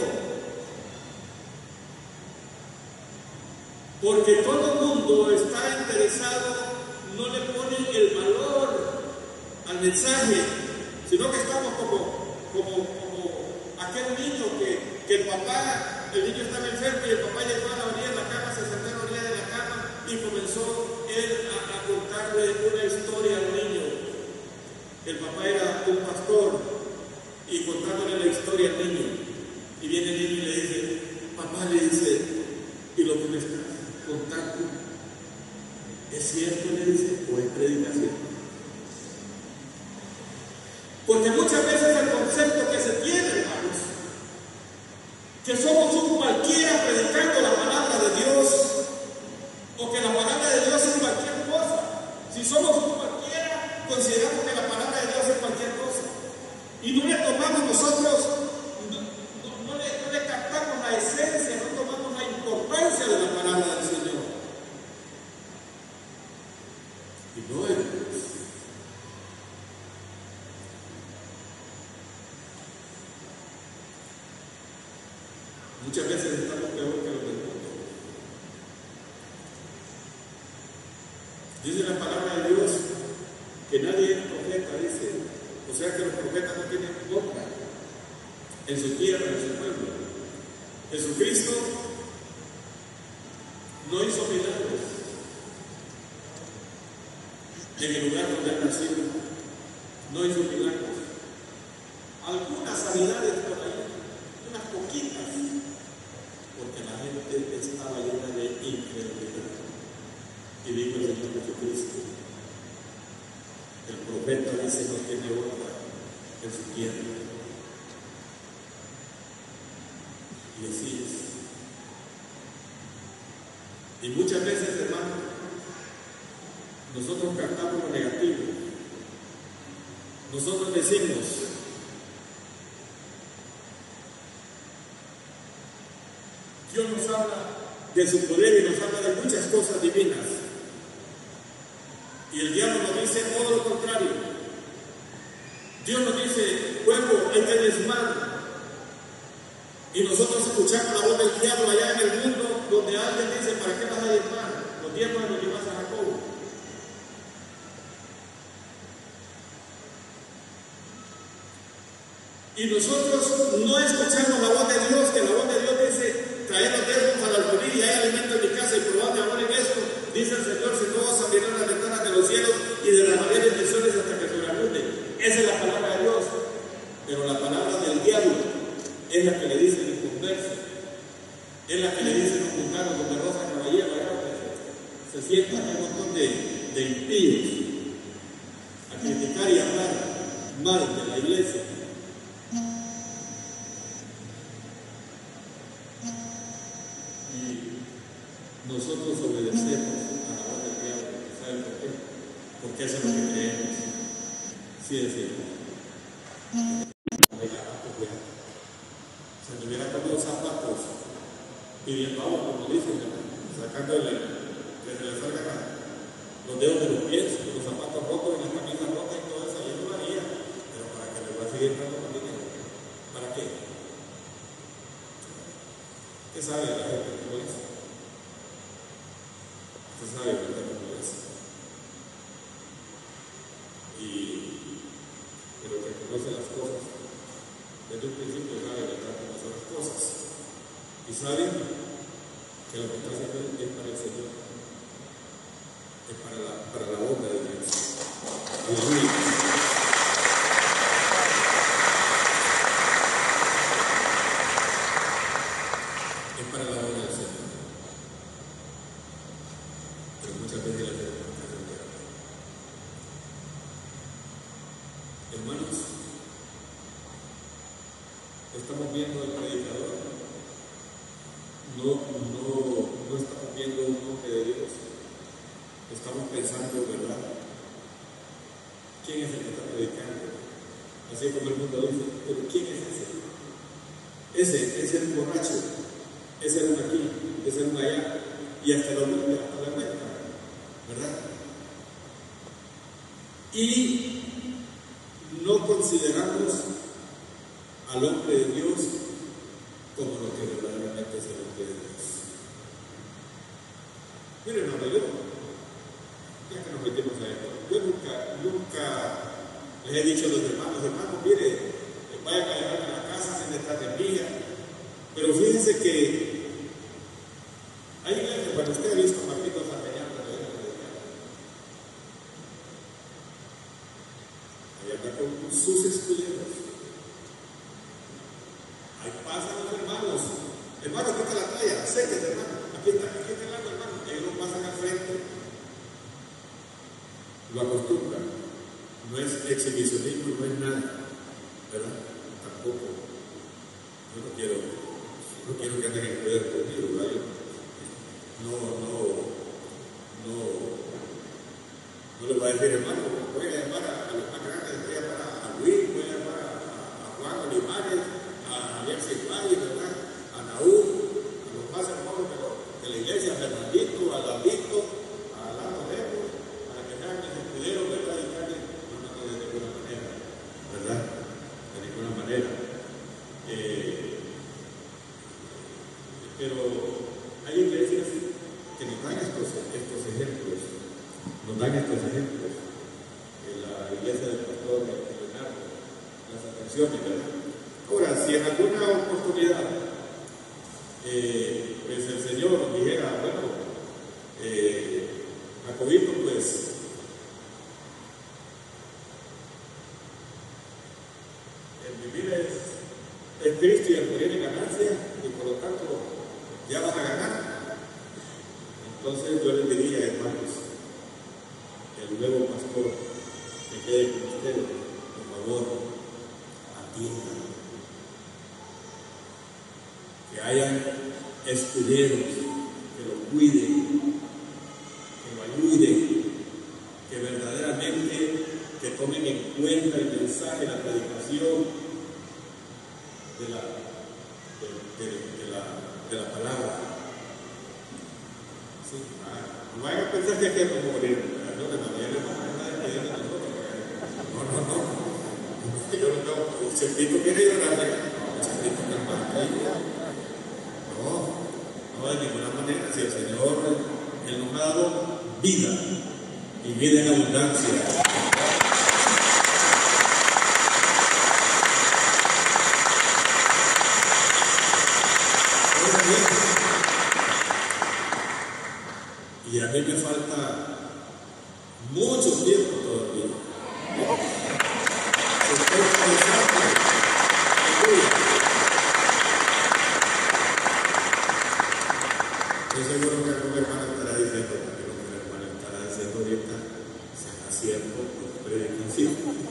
Porque todo el mundo está interesado, no le ponen el valor al mensaje, sino que estamos como, como, como aquel niño que, que el papá, el niño estaba enfermo y el papá llegó a la orilla de la cama, se sentó a la orilla de la cama y comenzó él a, a contarle una historia al niño. El papá era un pastor y contándole la historia al niño. Y viene el niño y le dice: papá, le dice, ¿y lo que me estás contando es cierto? Le dice, ¿o es predicación? Porque muchas veces el concepto que se tiene, hermanos, que somos un cualquiera predicando la palabra de Dios, o que la palabra de Dios es cualquier cosa. Si somos un cualquiera, consideramos que la palabra de Dios es cualquier cosa. Y no le tomamos nosotros, no, no, no, le, no le captamos la esencia, no tomamos la importancia de la palabra del Señor. Y no es Dios. Muchas veces estamos peor que los del mundo. Dice la palabra de Dios que nadie es profeta, dice. O sea que los profetas no tienen honra en su tierra, en su pueblo. Jesucristo no hizo milagros en el lugar donde él nació. No hizo milagros. Algunas sanidades por ahí, unas poquitas, porque la gente estaba llena de incredulidad. Y dijo el Señor Jesucristo: el profeta dice no tiene honra en su tierra. Y así es. Y muchas veces, hermano, nosotros captamos lo negativo. Nosotros decimos: Dios nos habla de su poder y nos habla de muchas cosas divinas. Y el diablo nos dice todo lo contrario. Dios nos dice: pueblo, hay que desmar. Y nosotros escuchamos la voz del diablo allá en el mundo, donde alguien dice: ¿para qué vas a desmar? Los diezmos de los llevas a Jacob. Y nosotros no escuchamos la voz de Dios, que la voz de Dios dice: traed los diezmos a la alfolí y hay alimento en mi casa, y probad ahora en esto, dice el Señor, si todos abrieron las ventanas de los cielos y derramaré bendiciones hasta que sobreabunden. Esa es la palabra de Dios. Pero la palabra del diablo es la que le dice el inconverso, es la que le dice los mundanos, donde Rosa Caballero, se sientan un montón de, de impíos a criticar y hablar mal de la iglesia. Y nosotros obedecemos a la voz del diablo. ¿Saben por qué? Porque eso es lo que creemos. Sí, es cierto. Se me hubiera comido zapatos pidiendo agua, como dicen, sacándole, que se le salgan los dedos de los pies, los zapatos rotos y las camisas rotas y todo eso. Yo no lo haría, pero para que le voy a seguir dando con dinero. ¿Para qué? ¿Qué sabe la gente que lo hizo? Usted sabe, ¿verdad? Que lo hizo. Y, pero que conoce las cosas. Desde un principio sabe, ¿verdad?, cómo son las cosas. Y sabe que lo que está haciendo es para el Señor. Es para la, para la obra de Dios. Aleluya. Es para la obra del Señor. Pero muchas veces la gente no está entendiendo. Hermanos, estamos viendo al predicador, no, no, no está viendo un hombre de Dios, estamos pensando, ¿verdad? ¿Quién es el que está predicando? Así como el mundo dice, pero ¿quién es ese? Ese, ese es un borracho, ese es un aquí, ese es un allá, y hasta la muerte, hasta la muerte, ¿verdad? Y no consideramos al hombre de Dios como lo que verdaderamente es el hombre de Dios. Miren, hermano, yo, ya que nos metimos a esto, yo nunca, nunca les he dicho a los hermanos, hermanos, mire, vayan a llevar a la casa sin estar de mía. Pero fíjense que hay iglesias, bueno, usted ha visto a Marquito Sarreñán, pero yo no le digo. Ahí anda con sus escuderos. Ahí pasan los hermanos. Hermano, quita la talla, séquete, hermano. Aquí está, aquí está el lado, hermano. Ellos lo pasan al frente. Lo acostumbran. No es exhibicionismo, no es nada. ¿Verdad? Tampoco. Yo no quiero, no quiero que anden en poder conmigo, ¿verdad? No, no, no, no le voy a decir, hermano, voy a llamar a, a los más grandes, voy a llamar a Luis, voy a llamar a, a Juan Olivares, a Javier Seguay, ¿verdad? A Naúl, a los más hermanos de, de la iglesia, a Fernandito, a Davidito, a Lando Remo, para que sean mis escuderos, ¿verdad? Y que no, no, no, de ninguna manera, ¿verdad? De ninguna manera. Eh, pero hay iglesias que nos dan estos, estos ejemplos, nos dan estos ejemplos. En la iglesia del pastor Leonardo, las atenciones, ¿verdad? Ahora, si en alguna oportunidad eh, pues el Señor dijera, bueno, eh, Jacobito, pues el vivir es, es Cristo y el morir es ganancia, y por lo tanto ya van a ganar. Entonces yo les diría, hermanos, el nuevo pastor que quede con ustedes, por favor, atiendan. Que hayan escuderos que lo cuiden, que lo ayuden, que verdaderamente que tomen en cuenta el mensaje, la predicación de la, de, de, de la, de la palabra. Sí, no vayan a pensar que aquí vamos a morir, no, de manera no vamos a estar pidiendo a nosotros. No, no, no. Yo no tengo, un chepito quiere llorar, un chepito que no, no, de ninguna manera. Si el Señor, Él nos ha dado vida y vida en abundancia. Y a mí me falta mucho tiempo todavía. Estoy pensando, estoy seguro que algún hermano estará diciendo, porque algún hermano estará diciendo ahorita, será cierto de predicación.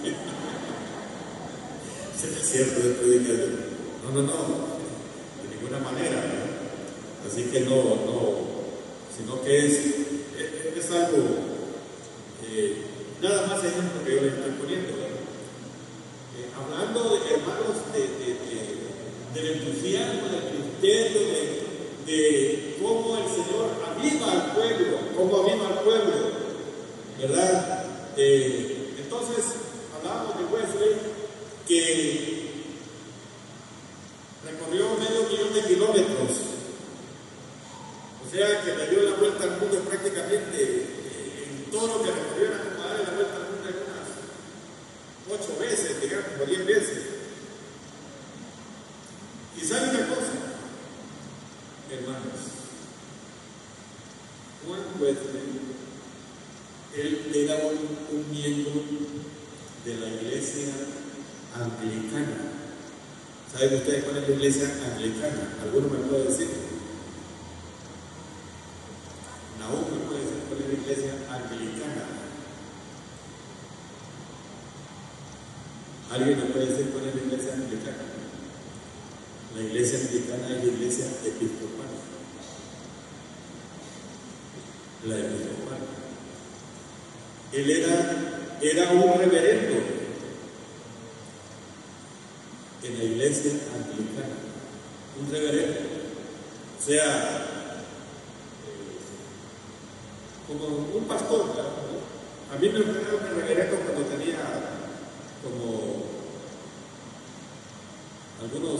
Será cierto de predicación. No, no, no, de ninguna manera, ¿no? Así que no, no. Sino que es, es, es algo, eh, nada más ejemplo que yo les estoy poniendo. Eh, hablando, de, hermanos, de, de, de, del entusiasmo del ministerio, de, de cómo el Señor aviva al pueblo, cómo aviva al pueblo, ¿verdad? Eh, entonces, hablábamos de Wesley, que recorrió medio millón de kilómetros. O sea, que le dio la vuelta al mundo prácticamente, eh, en todo lo que recorrió era como darle la vuelta al mundo unas ocho veces, digamos, o diez veces. Y sabe una cosa, hermanos, Juan Wesley, él era un, un miembro de la iglesia anglicana. ¿Saben ustedes cuál es la iglesia anglicana? ¿Alguno me puede decir? Naúl me puede decir cuál es la iglesia anglicana. ¿Alguien me puede decir cuál es la iglesia anglicana? La iglesia anglicana es la iglesia episcopal. la episcopal. Él era, era un reverendo en la iglesia anglicana, un reverendo, o sea, como un pastor, ¿verdad? A mí me ordenaron el reverendo cuando tenía como algunos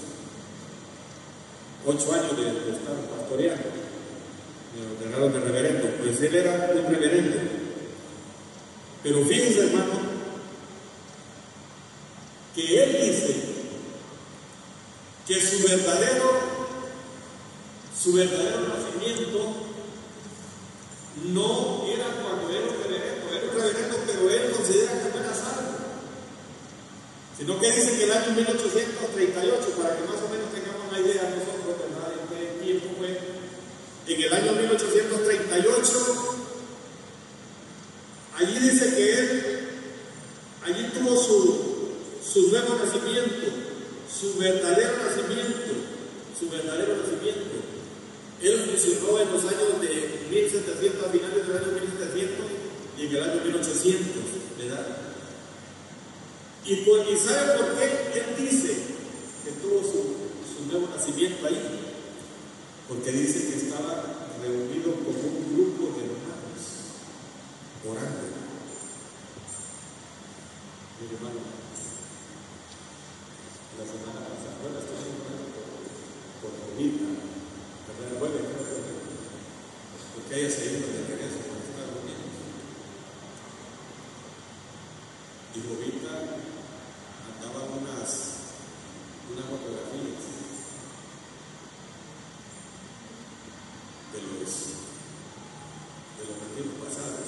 ocho años de, de estar pastoreando. Me ordenaron de reverendo, pues él era un reverendo. Pero fíjense, hermano, que él dice que su verdadero, su verdadero nacimiento no era cuando era un reverendo, era un reverendo, pero él considera que no era salvo, sino que dice que el año mil ochocientos treinta y ocho, para que más o menos tengamos una idea nosotros, ¿verdad?, de qué tiempo fue. En el año mil ochocientos treinta y ocho, allí dice que él, allí tuvo su, su nuevo nacimiento, su verdadero nacimiento, su verdadero nacimiento. Él funcionó en los años de mil setecientos, a finales del año mil setecientos y en el año mil ochocientos, ¿verdad? Y, por, y ¿sabe por qué él dice que tuvo su, su nuevo nacimiento ahí? Porque dice que estaba reunido con un grupo de hermanos orando. Mi hermano, la semana pasada, bueno, estoy orando por Jovita, ¿verdad? Bueno, creo que porque ella se iba de regreso por Estados Unidos. Y Jovita andaba unas, unas fotografías de los, de los retiros pasados.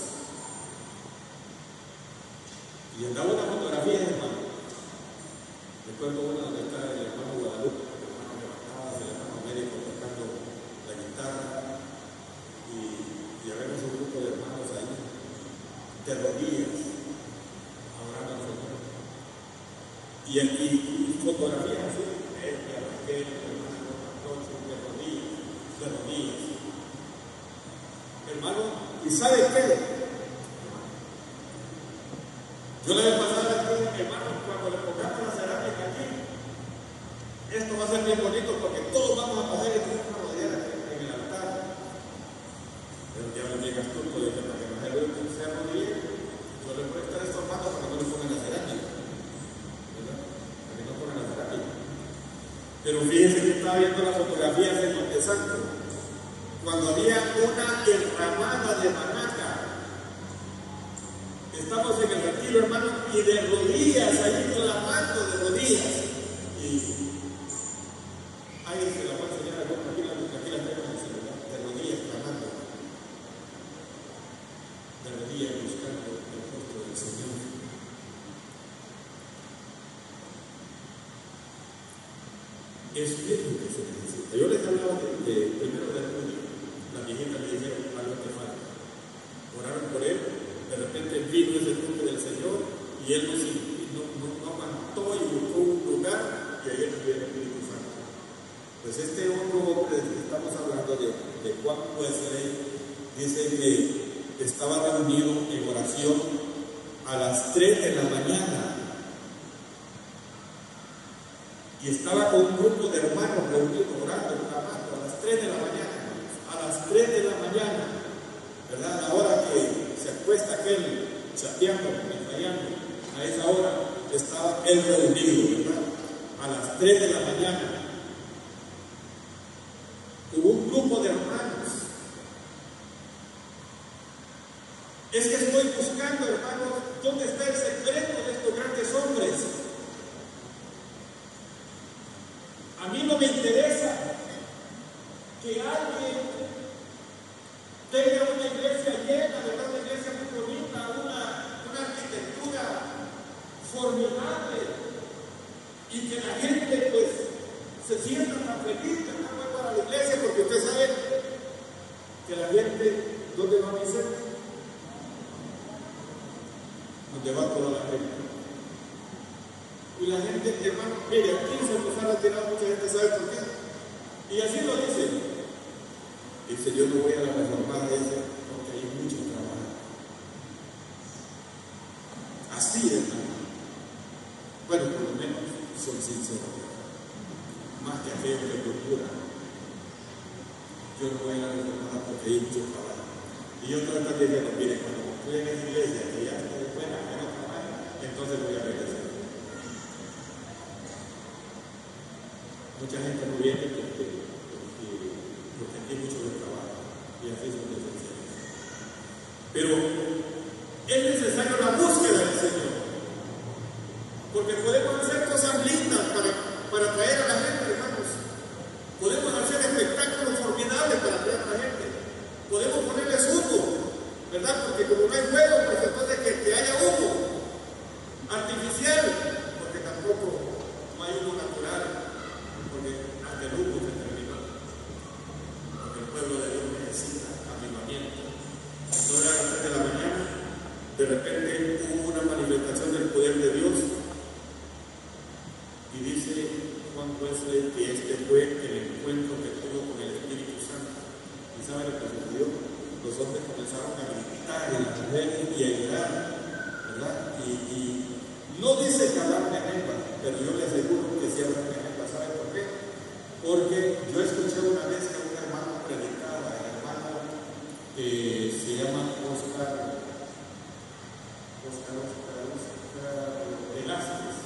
Y andaba una fotografía, hermano. Recuerdo una donde está el hermano Guadalupe, el hermano levantado, el hermano médico tocando la guitarra, y, y vemos un grupo de hermanos ahí, de rodillas, adorando al Señor. Y aquí, fotografías así, el Raquel, el hermano Antonio, de rodillas, de rodillas. Hermano, ¿y sabe qué? Yo le voy a pasar aquí, hermano, cuando le pongamos la cerámica aquí, esto va a ser bien bonito porque todos vamos a pasar y tenemos una rodilla en el altar. Pero ya me llega astuto, dije, para que no se vea que sea rodilla, yo le voy a estar estos manos para que no le pongan la cerámica, ¿verdad? Para que no pongan la cerámica. Pero fíjense que estaba viendo las fotografías de Montesanto, cuando había una enramada de manaca. Estamos en el retiro, hermano, y de rodillas, ahí con la mano de rodillas. Y ahí se la voy a enseñar, aquí la, aquí la tengo en el celular, de rodillas, clamando, de rodillas buscando el rostro del Señor. Eso es lo que se necesita. Yo les hablaba de, de primero de junio, la viejita le dijeron algo te falta. Oraron por él. De repente vino ese grupo del Señor y él no, no, no, no aguantó y buscó un lugar y ahí envió el Espíritu Santo. Pues este otro hombre del que estamos hablando, de, de Juan Wesley, dice que estaba reunido en oración a las tres de la mañana y estaba con un grupo de hermanos reunidos orando, clamando a las tres de la mañana, a las tres de la mañana, ¿verdad? A la hora que se acuesta aquel chateando, ensayando, a esa hora estaba él reunido, ¿verdad? A las tres de la mañana. Hubo un grupo de hermanos. Es que estoy buscando, hermanos, ¿dónde está el secreto de estos grandes hombres? A mí no me interesa que alguien tenga una iglesia llena, ¿verdad? Una iglesia muy bonita, una, una arquitectura formidable, y que la gente pues se sienta tan feliz que no fue para la iglesia, porque usted sabe que la gente, ¿dónde va a misa? Donde va toda la gente. Y la gente, hermano, mire, aquí se nos ha retirado mucha gente, ¿sabe por qué? Y así lo dice. Dice, yo no voy a la reformada, dice, no ser sincero, más que aquello que procura. Yo no voy a la reformada porque hay mucho trabajo. Y yo trato de que nos miren, cuando estoy en esa iglesia, que ya estoy buena, que no trabajo, entonces voy a regresar. Mucha gente no viene porque, porque, porque aquí hay mucho de trabajo y así son necesidades. Pero es necesaria la búsqueda del Señor, porque podemos hacer cosas lindas para, para atraer a la gente, hermanos. Podemos hacer espectáculos formidables para atraer a la gente. Podemos ponerles humo, ¿verdad? Porque como no hay fuego, pues entonces que, que haya humo artificial, porque tampoco no hay humo natural, porque hasta el humo se terminó. Porque el pueblo de Dios necesita avivamiento. Entonces a las tres de la mañana, de repente hubo una manifestación del poder de Dios, y dice Juan Wesley que este fue el encuentro que tuvo con el Espíritu Santo. ¿Y sabe lo que sucedió? Los hombres comenzaron a gritar y las mujeres y a llorar, ¿verdad? Y, y no dice que hablaron en lengua, pero yo le aseguro que sí hablaron en lengua. ¿Sabe por qué? Porque yo escuché una vez que un hermano predicaba, el hermano eh, se llama Oscar, Oscar, Oscar, Oscar Velázquez.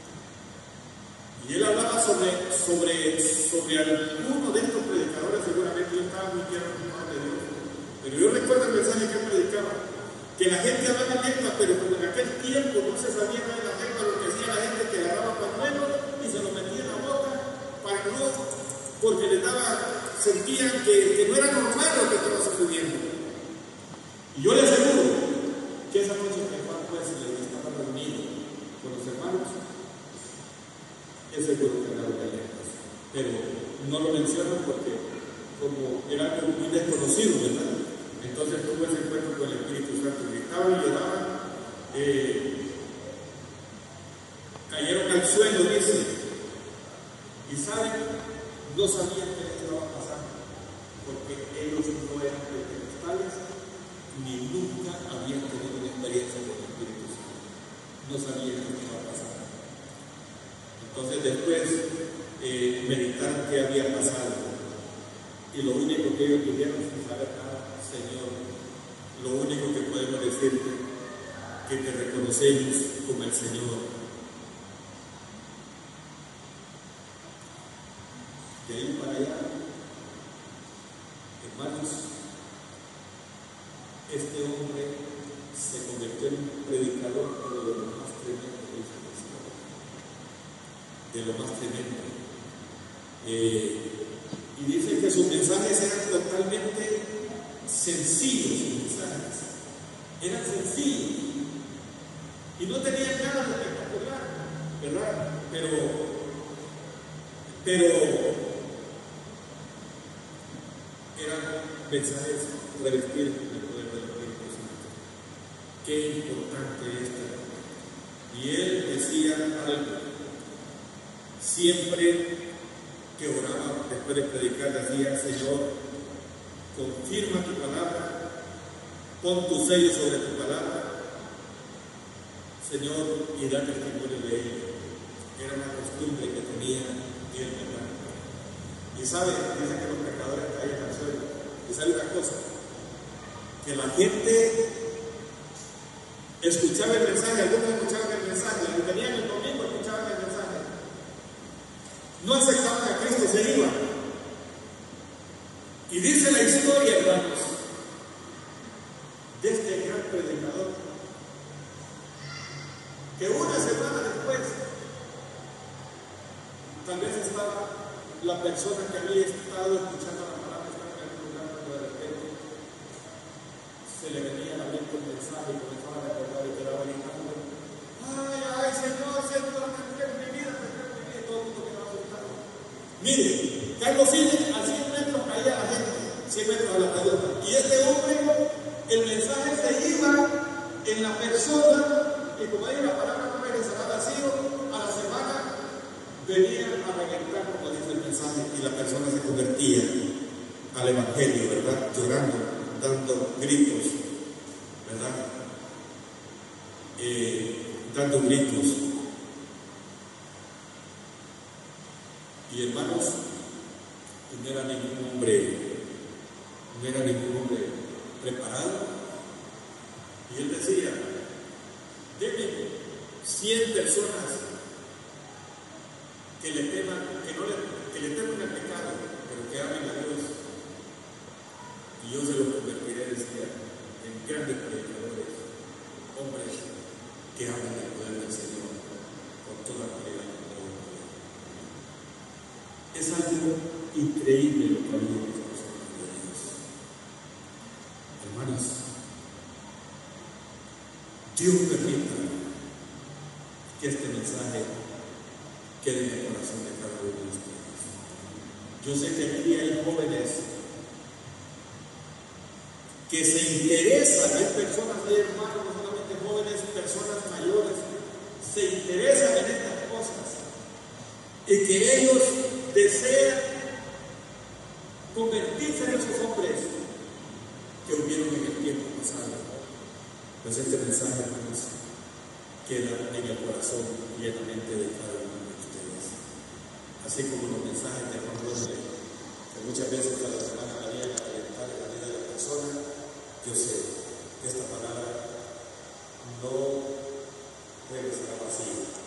Y él hablaba sobre, sobre, sobre alguno de estos predicadores, seguramente yo estaba muy tierno de Dios. Pero yo recuerdo el mensaje que él predicaba, que la gente hablaba lengua, pero como en aquel tiempo no se sabía nada de la lengua, lo que hacía la gente que agarraba pañuelos y se lo metía en la boca, para no, porque les daba, sentían que, que no era normal lo que estaba sucediendo. Y yo le aseguro que esa noche que Juan Wesley estaba reunido con los hermanos, es seguro que hablaron de lenguas, pero no lo mencionan porque como era algo muy desconocido, ¿verdad? Entonces tuvo ese encuentro con el Espíritu Santo, gritaban y lloraban, eh, cayeron al suelo, dice, y saben, no sabían qué les estaba pasando, porque ellos no eran pentecostales, ni nunca habían tenido una experiencia con el Espíritu Santo, no sabían qué estaba pasando. Entonces después eh, meditaron qué había pasado, y lo único que ellos tuvieron sin saber nada, Señor, lo único que podemos decirte que te reconocemos como el Señor. De ahí para allá, hermanos, este hombre se convirtió en un predicador de lo más tremendo que hizo la historia, de lo más tremendo. Eh, y dice que sus mensajes eran totalmente sencillos, sus mensajes eran sencillos y no tenían nada de espectacular, ¿verdad? Pero, pero eran mensajes revestidos con el poder del Espíritu Santo. Qué importante esto. Y él decía algo, siempre que oraba después de predicar, decía: Señor, confirma tu palabra, pon tu sello sobre tu palabra, Señor, y da testimonio de ello. Era una costumbre que tenía él, ¿verdad? Y sabe, dicen que los pecadores caen al suelo. Y sabe una cosa, que la gente escuchaba el mensaje, algunos escuchaban el mensaje, los que venían el domingo escuchaban el mensaje, no aceptaban a Cristo, se iban. Y dice la historia, hermanos, de este gran predicador, que una semana después, tal vez estaba la persona que había estado escuchando la palabra, estaba en el lugar, cuando de repente se le venía a la mente el mensaje y comenzaba a recordar y quedaba gritando: ay, ay, Señor, Señor, te entrego mi vida, te entrego mi vida, y todo el mundo quedaba asustado. Mire, Carlos Cine, a cien metros caía la gente, cien metros a la pelota, y este hombre, el mensaje se iba en la persona, y como dice la palabra, no regresará vacío. A la semana venía a reventar, como dice el mensaje, y la persona se convertía al evangelio, ¿verdad? Llorando, dando gritos, ¿verdad? Eh, dando gritos. Y hermanos, no era ningún hombre, no era ningún hombre preparado. Y él decía, deme cien personas que le teman, que no le, que le teman al pecado, pero que amen a Dios. Y yo se los convertiré, decía, en grandes predicadores, hombres que amen el poder del Señor con toda calidad. Es algo increíble lo que había en las personas de Dios. Hermanos, Dios permita que este mensaje quede en el corazón de cada uno de ustedes. Yo sé que aquí hay jóvenes que se interesan, hay personas, hay hermanos, no solamente jóvenes, personas mayores, se interesan en estas cosas y que ellos desean convertirse en esos hombres que hubieron en el tiempo pasado. Pues este mensaje, hermanos, queda en el corazón y en la mente de cada uno de ustedes. Así como los mensajes de Juan Wesley, que muchas veces a la semana venían a calentar la vida de la persona, yo sé que esta palabra no regresará vacía.